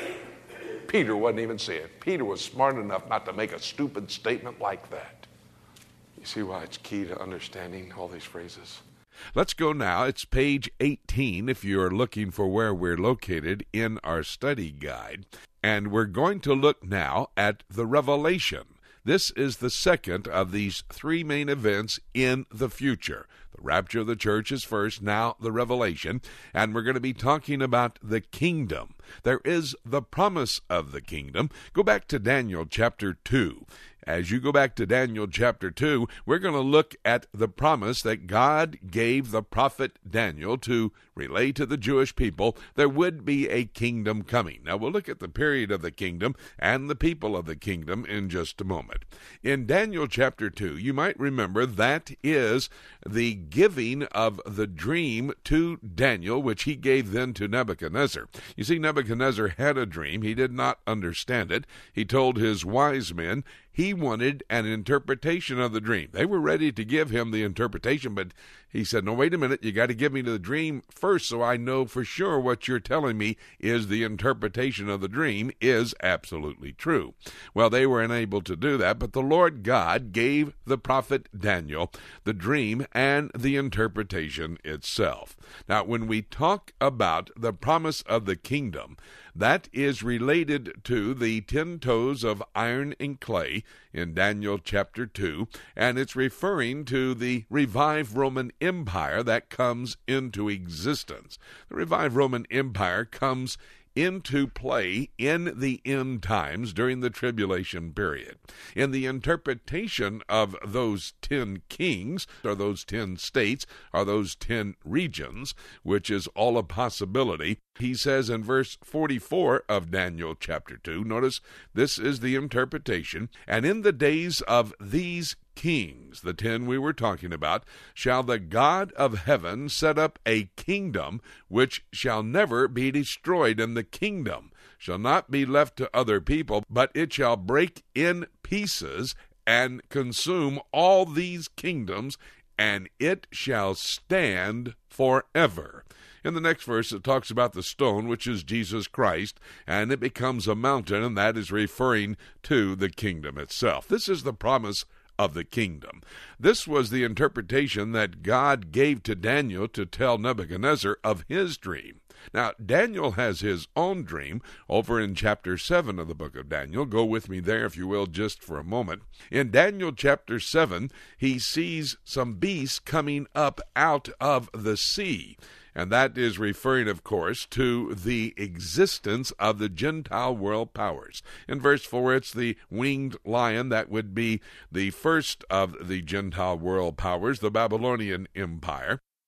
Peter wasn't even saying it. Peter was smart enough not to make a stupid statement like that. You see why it's key to understanding all these phrases? Let's go now. It's page eighteen if you're looking for where we're located in our study guide. And we're going to look now at the Revelation. This is the second of these three main events in the future. The rapture of the church is first, now the Revelation, and we're going to be talking about the kingdom. There is the promise of the kingdom. Go back to Daniel chapter two. As you go back to Daniel chapter two, we're going to look at the promise that God gave the prophet Daniel to relay to the Jewish people there would be a kingdom coming. Now, we'll look at the period of the kingdom and the people of the kingdom in just a moment. In Daniel chapter two, you might remember that is the giving of the dream to Daniel, which he gave then to Nebuchadnezzar. You see, Nebuchadnezzar had a dream. He did not understand it. He told his wise men he wanted an interpretation of the dream. They were ready to give him the interpretation, but he said, no, wait a minute, you got to give me the dream first so I know for sure what you're telling me is the interpretation of the dream is absolutely true. Well, they were unable to do that, but the Lord God gave the prophet Daniel the dream and the interpretation itself. Now, when we talk about the promise of the kingdom, that is related to the ten toes of iron and clay in Daniel chapter two, and it's referring to the revived Roman Empire that comes into existence. The revived Roman Empire comes into play in the end times during the tribulation period. In the interpretation of those ten kings, or those ten states, or those ten regions, which is all a possibility, he says in verse forty-four of Daniel chapter two, notice this is the interpretation, and in the days of these kings, the ten we were talking about, shall the God of heaven set up a kingdom which shall never be destroyed, and the kingdom shall not be left to other people, but it shall break in pieces and consume all these kingdoms, and it shall stand forever. In the next verse, it talks about the stone, which is Jesus Christ, and it becomes a mountain, and that is referring to the kingdom itself. This is the promise of the kingdom. This was the interpretation that God gave to Daniel to tell Nebuchadnezzar of his dream. Now, Daniel has his own dream over in chapter seven of the book of Daniel. Go with me there, if you will, just for a moment. In Daniel chapter seven, he sees some beasts coming up out of the sea. And that is referring, of course, to the existence of the Gentile world powers. In verse four, it's the winged lion. That would be the first of the Gentile world powers, the Babylonian Empire.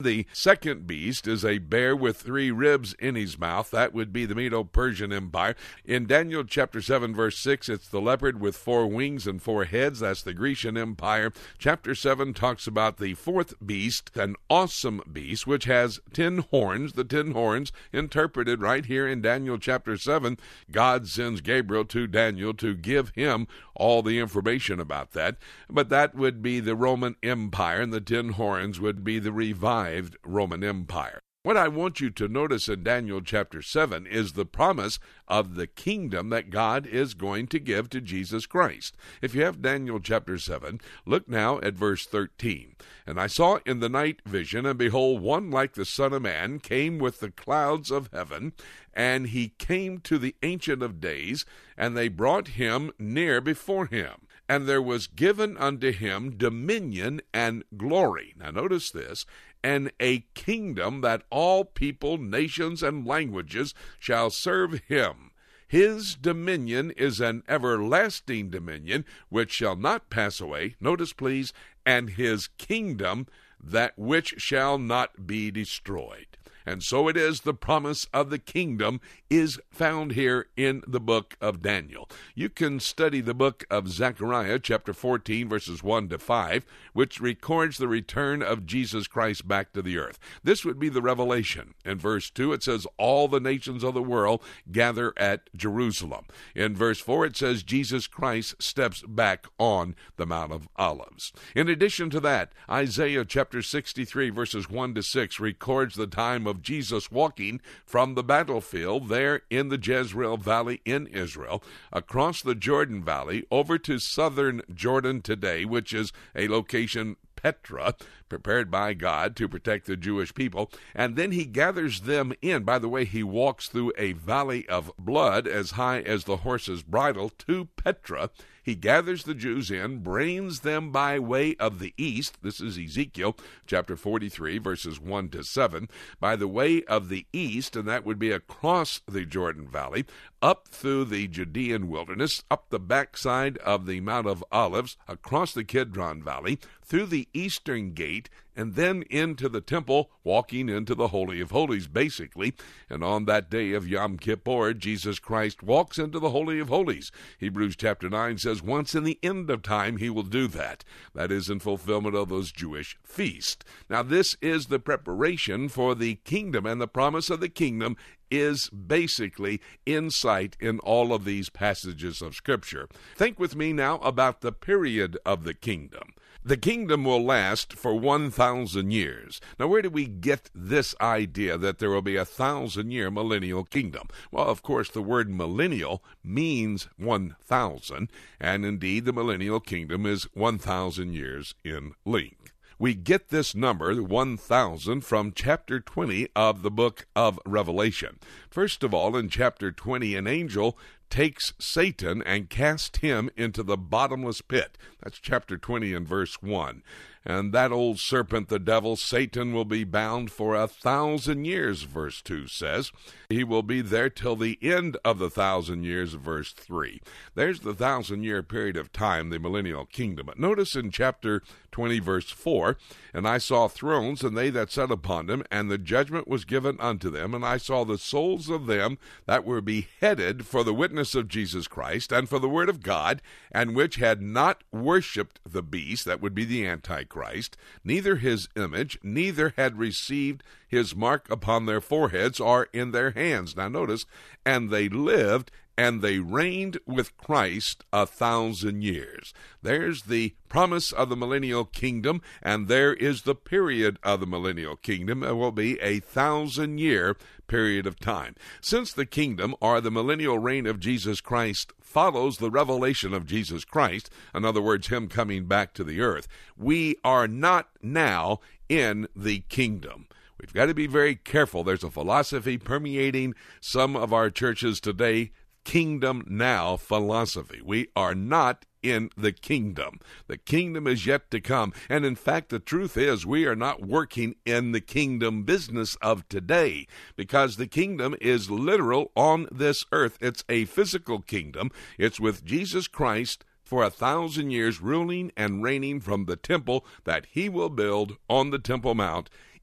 The second beast is a bear with three ribs in his mouth. That would be the Medo-Persian Empire. In Daniel chapter seven, verse six, it's the leopard with four wings and four heads. That's the Grecian Empire. Chapter seven talks about the fourth beast, an awesome beast, which has ten horns. The ten horns, interpreted right here in Daniel chapter seven. God sends Gabriel to Daniel to give him all the information about that. But that would be the Roman Empire, and the ten horns would be the revived Roman Empire. What I want you to notice in Daniel chapter seven is the promise of the kingdom that God is going to give to Jesus Christ. If you have Daniel chapter seven, look now at verse thirteen. And I saw in the night vision, and behold, one like the Son of Man came with the clouds of heaven, and he came to the Ancient of Days, and they brought him near before him. And there was given unto him dominion and glory. Now notice this. And a kingdom that all people, nations, and languages shall serve him. His dominion is an everlasting dominion, which shall not pass away. Notice, please, and his kingdom that which shall not be destroyed. And so it is, the promise of the kingdom is found here in the book of Daniel. You can study the book of Zechariah, chapter fourteen, verses one to five, which records the return of Jesus Christ back to the earth. This would be the revelation. In verse two, it says, all the nations of the world gather at Jerusalem. In verse four, it says, Jesus Christ steps back on the Mount of Olives. In addition to that, Isaiah chapter sixty-three, verses one to six, records the time of of Jesus walking from the battlefield there in the Jezreel Valley in Israel, across the Jordan Valley, over to southern Jordan today, which is a location, Petra, prepared by God to protect the Jewish people, and then he gathers them in. By the way, he walks through a valley of blood as high as the horse's bridle to Petra. He gathers the Jews in, brings them by way of the east. This is Ezekiel chapter forty-three, verses one to seven. By the way of the east, and that would be across the Jordan Valley, up through the Judean wilderness, up the backside of the Mount of Olives, across the Kidron Valley, through the eastern gate, and then into the temple, walking into the Holy of Holies, basically. And on that day of Yom Kippur, Jesus Christ walks into the Holy of Holies. Hebrews chapter nine says, once in the end of time, he will do that. That is in fulfillment of those Jewish feasts. Now, this is the preparation for the kingdom, and the promise of the kingdom is basically in sight in all of these passages of Scripture. Think with me now about the period of the kingdom. The kingdom will last for one thousand years. Now, where do we get this idea that there will be a thousand-year millennial kingdom? Well, of course, the word millennial means one thousand, and indeed the millennial kingdom is one thousand years in length. We get this number, one thousand, from chapter twenty of the book of Revelation. First of all, in chapter twenty, an angel takes Satan and casts him into the bottomless pit. That's chapter twenty and verse one. And that old serpent, the devil, Satan, will be bound for a thousand years, verse two says. He will be there till the end of the thousand years, verse three. There's the thousand-year period of time, the millennial kingdom. But notice in chapter twenty, verse four, and I saw thrones, and they that sat upon them, and the judgment was given unto them, and I saw the souls of them that were beheaded for the witness of Jesus Christ, and for the word of God, and which had not worshipped the beast, that would be the Antichrist, neither his image, neither had received his mark upon their foreheads or in their hands. Now notice, and they lived, and they reigned with Christ a thousand years. There's the promise of the millennial kingdom, and there is the period of the millennial kingdom. It will be a thousand-year period of time. Since the kingdom, or the millennial reign of Jesus Christ, follows the revelation of Jesus Christ, in other words, him coming back to the earth, we are not now in the kingdom. We've got to be very careful. There's a philosophy permeating some of our churches today, kingdom now philosophy. We are not in the kingdom. The kingdom is yet to come. And in fact, the truth is we are not working in the kingdom business of today, because the kingdom is literal on this earth. It's a physical kingdom. It's with Jesus Christ for a thousand years ruling and reigning from the temple that he will build on the Temple Mount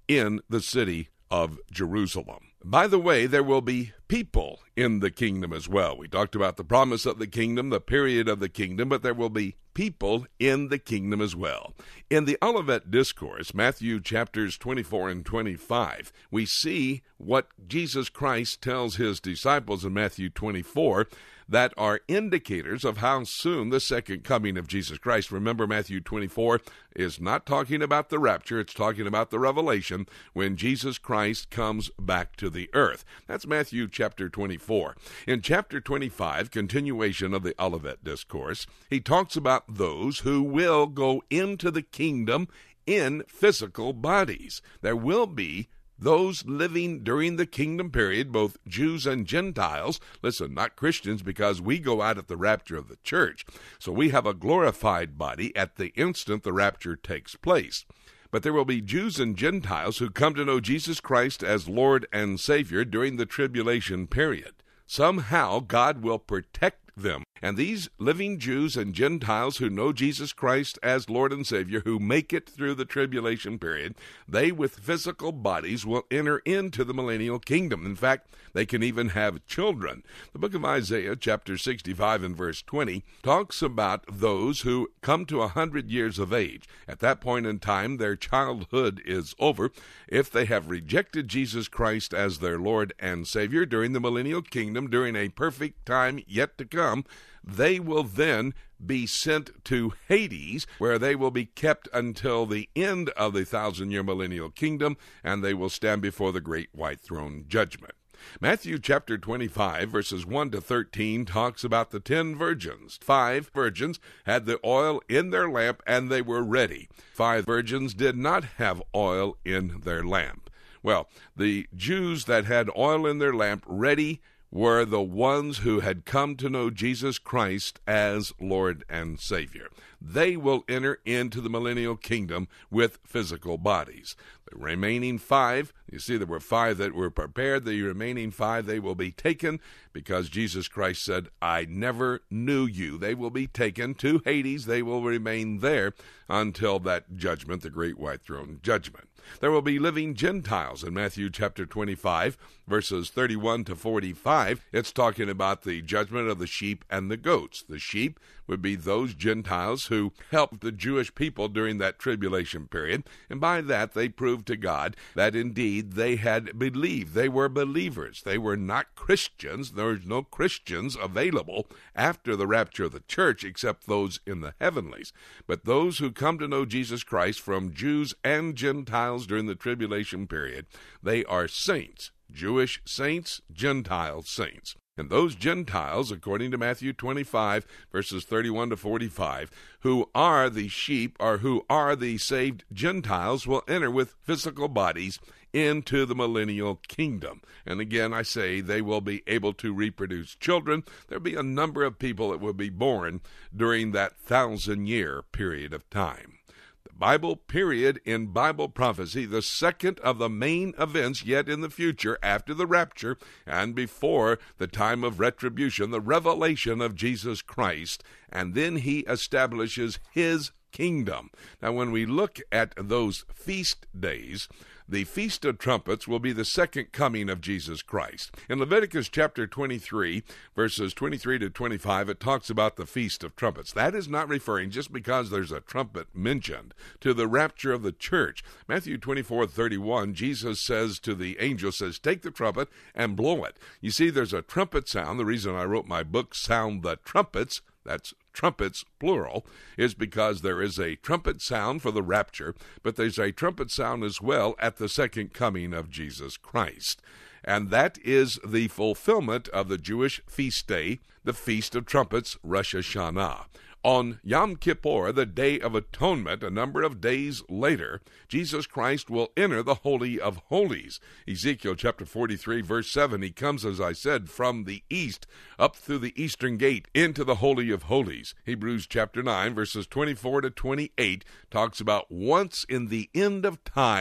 in the city of Jerusalem. By the way, there will be people in the kingdom as well. We talked about the promise of the kingdom, the period of the kingdom, but there will be people in the kingdom as well. In the Olivet Discourse, Matthew chapters twenty-four and twenty-five, we see what Jesus Christ tells his disciples in Matthew twenty-four that are indicators of how soon the second coming of Jesus Christ. Remember, Matthew twenty-four is not talking about the rapture, it's talking about the revelation when Jesus Christ comes back to the earth. That's Matthew chapter twenty-four. In chapter twenty-five, continuation of the Olivet Discourse, he talks about those who will go into the kingdom in physical bodies. There will be those living during the kingdom period, both Jews and Gentiles. Listen, not Christians, because we go out at the rapture of the church. So we have a glorified body at the instant the rapture takes place. But there will be Jews and Gentiles who come to know Jesus Christ as Lord and Savior during the tribulation period. Somehow God will protect them. And these living Jews and Gentiles who know Jesus Christ as Lord and Savior, who make it through the tribulation period, they with physical bodies will enter into the millennial kingdom. In fact, they can even have children. The book of Isaiah, chapter sixty-five and verse twenty, talks about those who come to a hundred years of age. At that point in time, their childhood is over. If they have rejected Jesus Christ as their Lord and Savior during the millennial kingdom, during a perfect time yet to come, they will then be sent to Hades, where they will be kept until the end of the thousand-year millennial kingdom, and they will stand before the great white throne judgment. Matthew chapter twenty-five, verses one to thirteen, talks about the ten virgins. Five virgins had the oil in their lamp, and they were ready. Five virgins did not have oil in their lamp. Well, the Jews that had oil in their lamp ready were the ones who had come to know Jesus Christ as Lord and Savior. They will enter into the millennial kingdom with physical bodies. The remaining five, you see there were five that were prepared. The remaining five, they will be taken because Jesus Christ said, I never knew you. They will be taken to Hades. They will remain there until that judgment, the great white throne judgment. There will be living Gentiles in Matthew chapter twenty-five, verses thirty-one to forty-five. It's talking about the judgment of the sheep and the goats. The sheep would be those Gentiles who helped the Jewish people during that tribulation period, and by that they proved to God that indeed they had believed. They were believers. They were not Christians. There was no Christians available after the rapture of the church except those in the heavenlies. But those who come to know Jesus Christ from Jews and Gentiles during the tribulation period, they are saints. Jewish saints, Gentile saints. And those Gentiles, according to Matthew twenty-five, verses thirty-one to forty-five, who are the sheep or who are the saved Gentiles, will enter with physical bodies into the millennial kingdom. And again, I say they will be able to reproduce children. There'll be a number of people that will be born during that thousand-year period of time. Bible period in Bible prophecy, the second of the main events yet in the future after the rapture and before the time of retribution, the revelation of Jesus Christ, and then he establishes his kingdom. Now, when we look at those feast days, the Feast of Trumpets will be the second coming of Jesus Christ. In Leviticus chapter twenty-three, verses twenty-three to twenty-five, it talks about the Feast of Trumpets. That is not referring, just because there's a trumpet mentioned, to the rapture of the church. Matthew twenty-four thirty-one, Jesus says to the angel, says, take the trumpet and blow it. You see, there's a trumpet sound. The reason I wrote my book, Sound the Trumpets, that's trumpets, plural, is because there is a trumpet sound for the rapture, but there's a trumpet sound as well at the second coming of Jesus Christ. And that is the fulfillment of the Jewish feast day, the Feast of Trumpets, Rosh Hashanah. On Yom Kippur, the Day of Atonement, a number of days later, Jesus Christ will enter the Holy of Holies. Ezekiel chapter forty-three, verse seven, he comes, as I said, from the east, up through the eastern gate, into the Holy of Holies. Hebrews chapter nine, verses twenty-four to twenty-eight, talks about once in the end of time,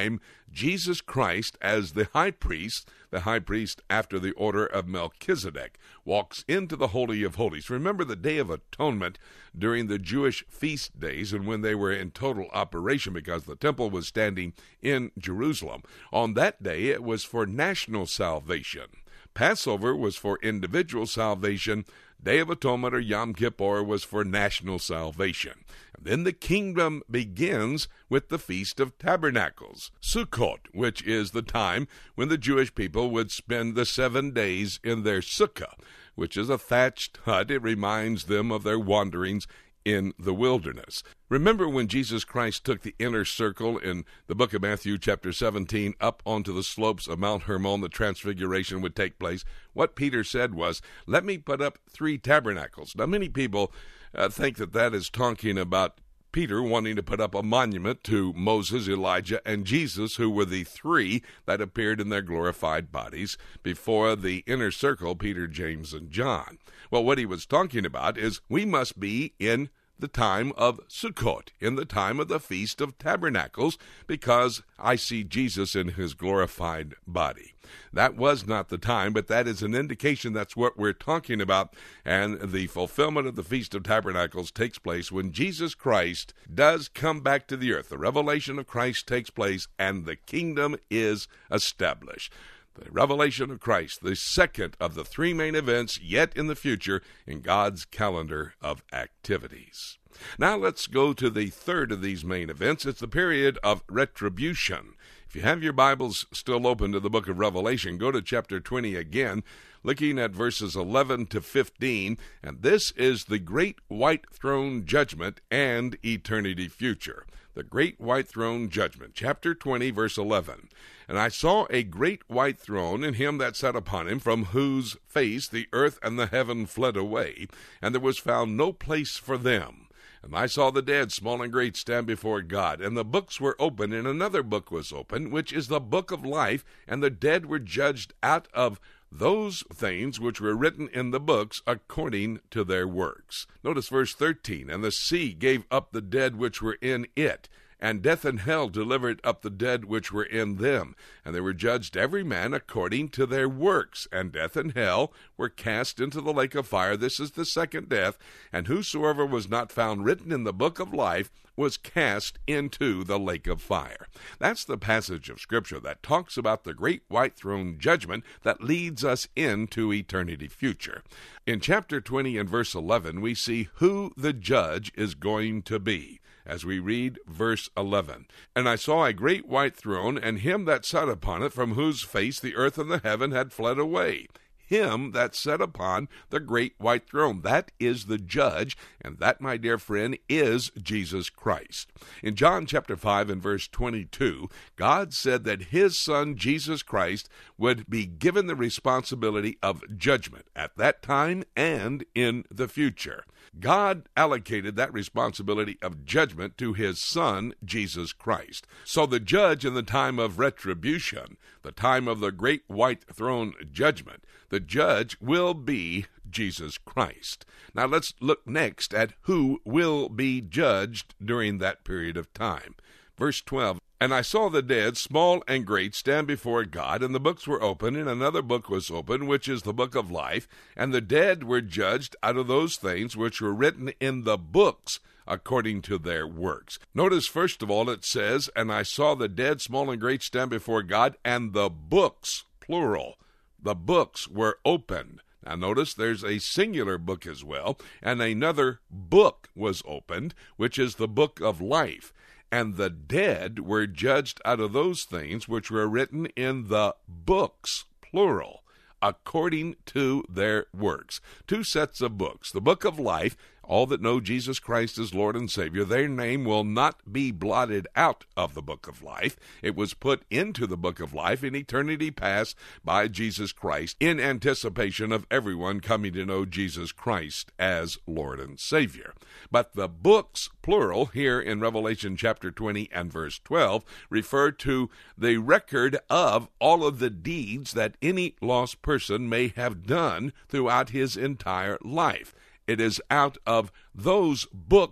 Jesus Christ as the high priest, the high priest after the order of Melchizedek, walks into the Holy of Holies. Remember the Day of Atonement during the Jewish feast days and when they were in total operation because the temple was standing in Jerusalem. On that day, it was for national salvation. Passover was for individual salvation. Day of Atonement, or Yom Kippur, was for national salvation. And then the kingdom begins with the Feast of Tabernacles, Sukkot, which is the time when the Jewish people would spend the seven days in their sukkah, which is a thatched hut. It reminds them of their wanderings in the wilderness. Remember when Jesus Christ took the inner circle in the book of Matthew chapter seventeen up onto the slopes of Mount Hermon, the transfiguration would take place? What Peter said was, let me put up three tabernacles. Now many people uh, think that that is talking about Peter wanting to put up a monument to Moses, Elijah, and Jesus, who were the three that appeared in their glorified bodies before the inner circle, Peter, James, and John. Well, what he was talking about is we must be in the time of Sukkot, in the time of the Feast of Tabernacles, because I see Jesus in his glorified body. That was not the time, but that is an indication that's what we're talking about, and the fulfillment of the Feast of Tabernacles takes place when Jesus Christ does come back to the earth. The revelation of Christ takes place, and the kingdom is established. The revelation of Christ, the second of the three main events yet in the future in God's calendar of activities. Now let's go to the third of these main events. It's the period of retribution. If you have your Bibles still open to the book of Revelation, go to chapter twenty again, looking at verses eleven to fifteen, and this is the great white throne judgment and eternity future. The great white throne judgment, chapter twenty, verse eleven. And I saw a great white throne, and him that sat upon him, from whose face the earth and the heaven fled away, and there was found no place for them. And I saw the dead, small and great, stand before God, and the books were opened, and another book was opened, which is the book of life, and the dead were judged out of those things which were written in the books according to their works. Notice verse thirteen, and the sea gave up the dead which were in it, and death and hell delivered up the dead which were in them, and they were judged every man according to their works. And death and hell were cast into the lake of fire. This is the second death. And whosoever was not found written in the book of life was cast into the lake of fire. That's the passage of Scripture that talks about the great white throne judgment that leads us into eternity future. In chapter twenty and verse eleven, we see who the judge is going to be. As we read verse eleven, and I saw a great white throne, and him that sat upon it, from whose face the earth and the heaven had fled away. Him that sat upon the great white throne. That is the judge, and that, my dear friend, is Jesus Christ. In John chapter five and verse twenty-two, God said that his Son, Jesus Christ, would be given the responsibility of judgment at that time and in the future. God allocated that responsibility of judgment to his Son, Jesus Christ. So the judge in the time of retribution, the time of the great white throne judgment, the judge will be Jesus Christ. Now let's look next at who will be judged during that period of time. Verse twelve, and I saw the dead, small and great, stand before God, and the books were opened, and another book was opened, which is the book of life, and the dead were judged out of those things which were written in the books according to their works. Notice, first of all, it says, and I saw the dead, small and great, stand before God, and the books, plural, the books were opened. Now notice there's a singular book as well, and another book was opened, which is the book of life. And the dead were judged out of those things which were written in the books, plural, according to their works. Two sets of books. The book of life, all that know Jesus Christ as Lord and Savior, their name will not be blotted out of the book of life. It was put into the book of life in eternity past by Jesus Christ in anticipation of everyone coming to know Jesus Christ as Lord and Savior. But the books, plural, here in Revelation chapter twenty and verse twelve, refer to the record of all of the deeds that any lost person may have done throughout his entire life. It is out of those books,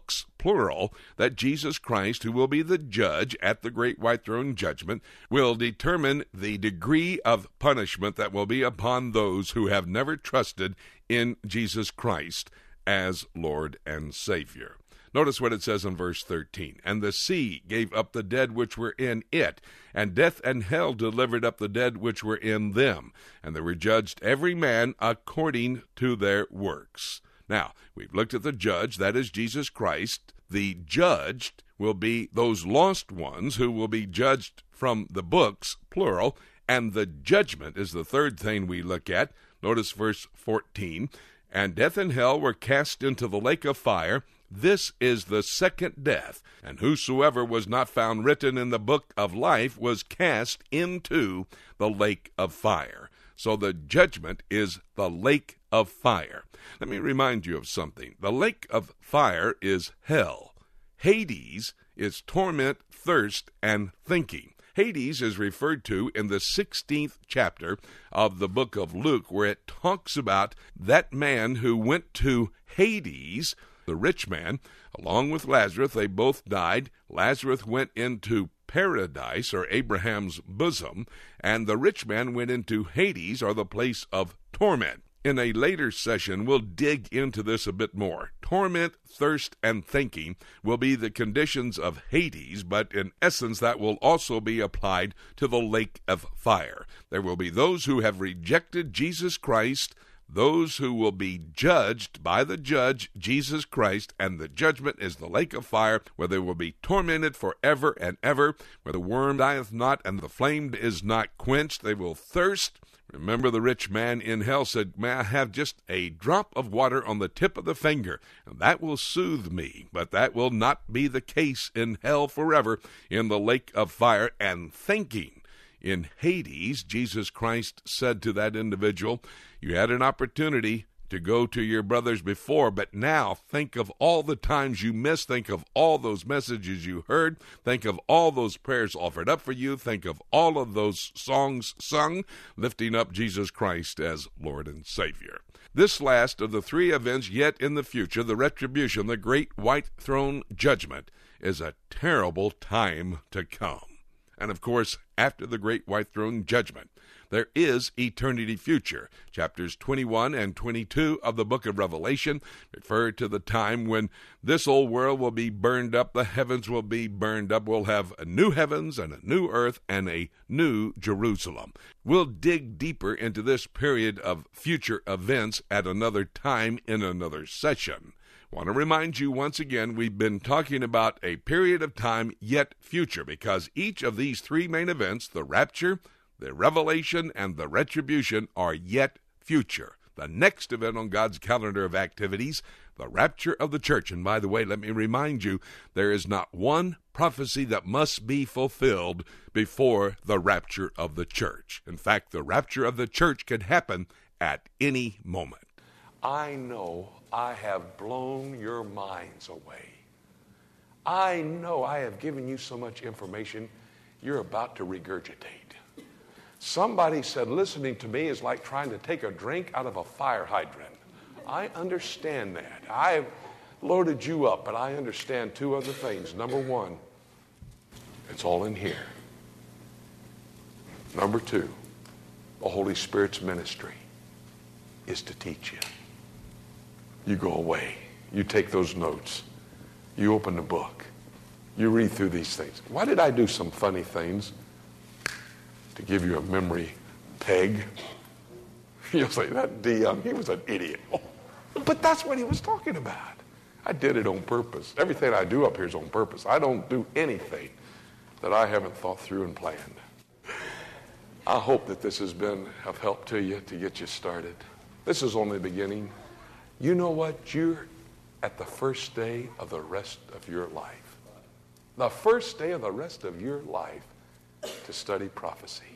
plural, that Jesus Christ, who will be the judge at the great white throne judgment, will determine the degree of punishment that will be upon those who have never trusted in Jesus Christ as Lord and Savior. Notice what it says in verse thirteen. And the sea gave up the dead which were in it, and death and hell delivered up the dead which were in them, and they were judged every man according to their works. Now, we've looked at the judge, that is Jesus Christ. The judged will be those lost ones who will be judged from the books, plural, and the judgment is the third thing we look at. Notice verse fourteen. And death and hell were cast into the lake of fire. This is the second death, and whosoever was not found written in the book of life was cast into the lake of fire. So the judgment is the lake of fire. Let me remind you of something. The lake of fire is hell. Hades is torment, thirst, and thinking. Hades is referred to in the sixteenth chapter of the book of Luke, where it talks about that man who went to Hades, the rich man, along with Lazarus. They both died. Lazarus went into paradise, or Abraham's bosom, and the rich man went into Hades, or the place of torment. In a later session, we'll dig into this a bit more. Torment, thirst, and thinking will be the conditions of Hades, but in essence, that will also be applied to the lake of fire. There will be those who have rejected Jesus Christ, those who will be judged by the judge, Jesus Christ, and the judgment is the lake of fire, where they will be tormented forever and ever, where the worm dieth not and the flame is not quenched. They will thirst. Remember, the rich man in hell said, "May I have just a drop of water on the tip of the finger, and that will soothe me." But that will not be the case in hell forever, in the lake of fire and thinking. In Hades, Jesus Christ said to that individual, "You had an opportunity to go to your brothers before, but now think of all the times you missed. Think of all those messages you heard. Think of all those prayers offered up for you. Think of all of those songs sung, lifting up Jesus Christ as Lord and Savior." This last of the three events yet in the future, the retribution, the great white throne judgment, is a terrible time to come. And of course, after the great white throne judgment, there is eternity future. Chapters twenty-one and twenty-two of the book of Revelation refer to the time when this old world will be burned up, the heavens will be burned up. We'll have a new heavens and a new earth and a new Jerusalem. We'll dig deeper into this period of future events at another time in another session. I want to remind you once again, we've been talking about a period of time yet future, because each of these three main events, the rapture, the revelation, and the retribution, are yet future. The next event on God's calendar of activities, the rapture of the church. And by the way, let me remind you, there is not one prophecy that must be fulfilled before the rapture of the church. In fact, the rapture of the church could happen at any moment. I know I have blown your minds away. I know I have given you so much information you're about to regurgitate. Somebody said listening to me is like trying to take a drink out of a fire hydrant. I understand that. I've loaded you up, but I understand two other things. Number one, it's all in here. Number two, the Holy Spirit's ministry is to teach you. You go away. You take those notes. You open the book. You read through these things. Why did I do some funny things? To give you a memory peg. You'll say, that D, um, he was an idiot. Oh, but that's what he was talking about. I did it on purpose. Everything I do up here is on purpose. I don't do anything that I haven't thought through and planned. I hope that this has been of help to you to get you started. This is only the beginning. You know what? You're at the first day of the rest of your life. The first day of the rest of your life to study prophecy.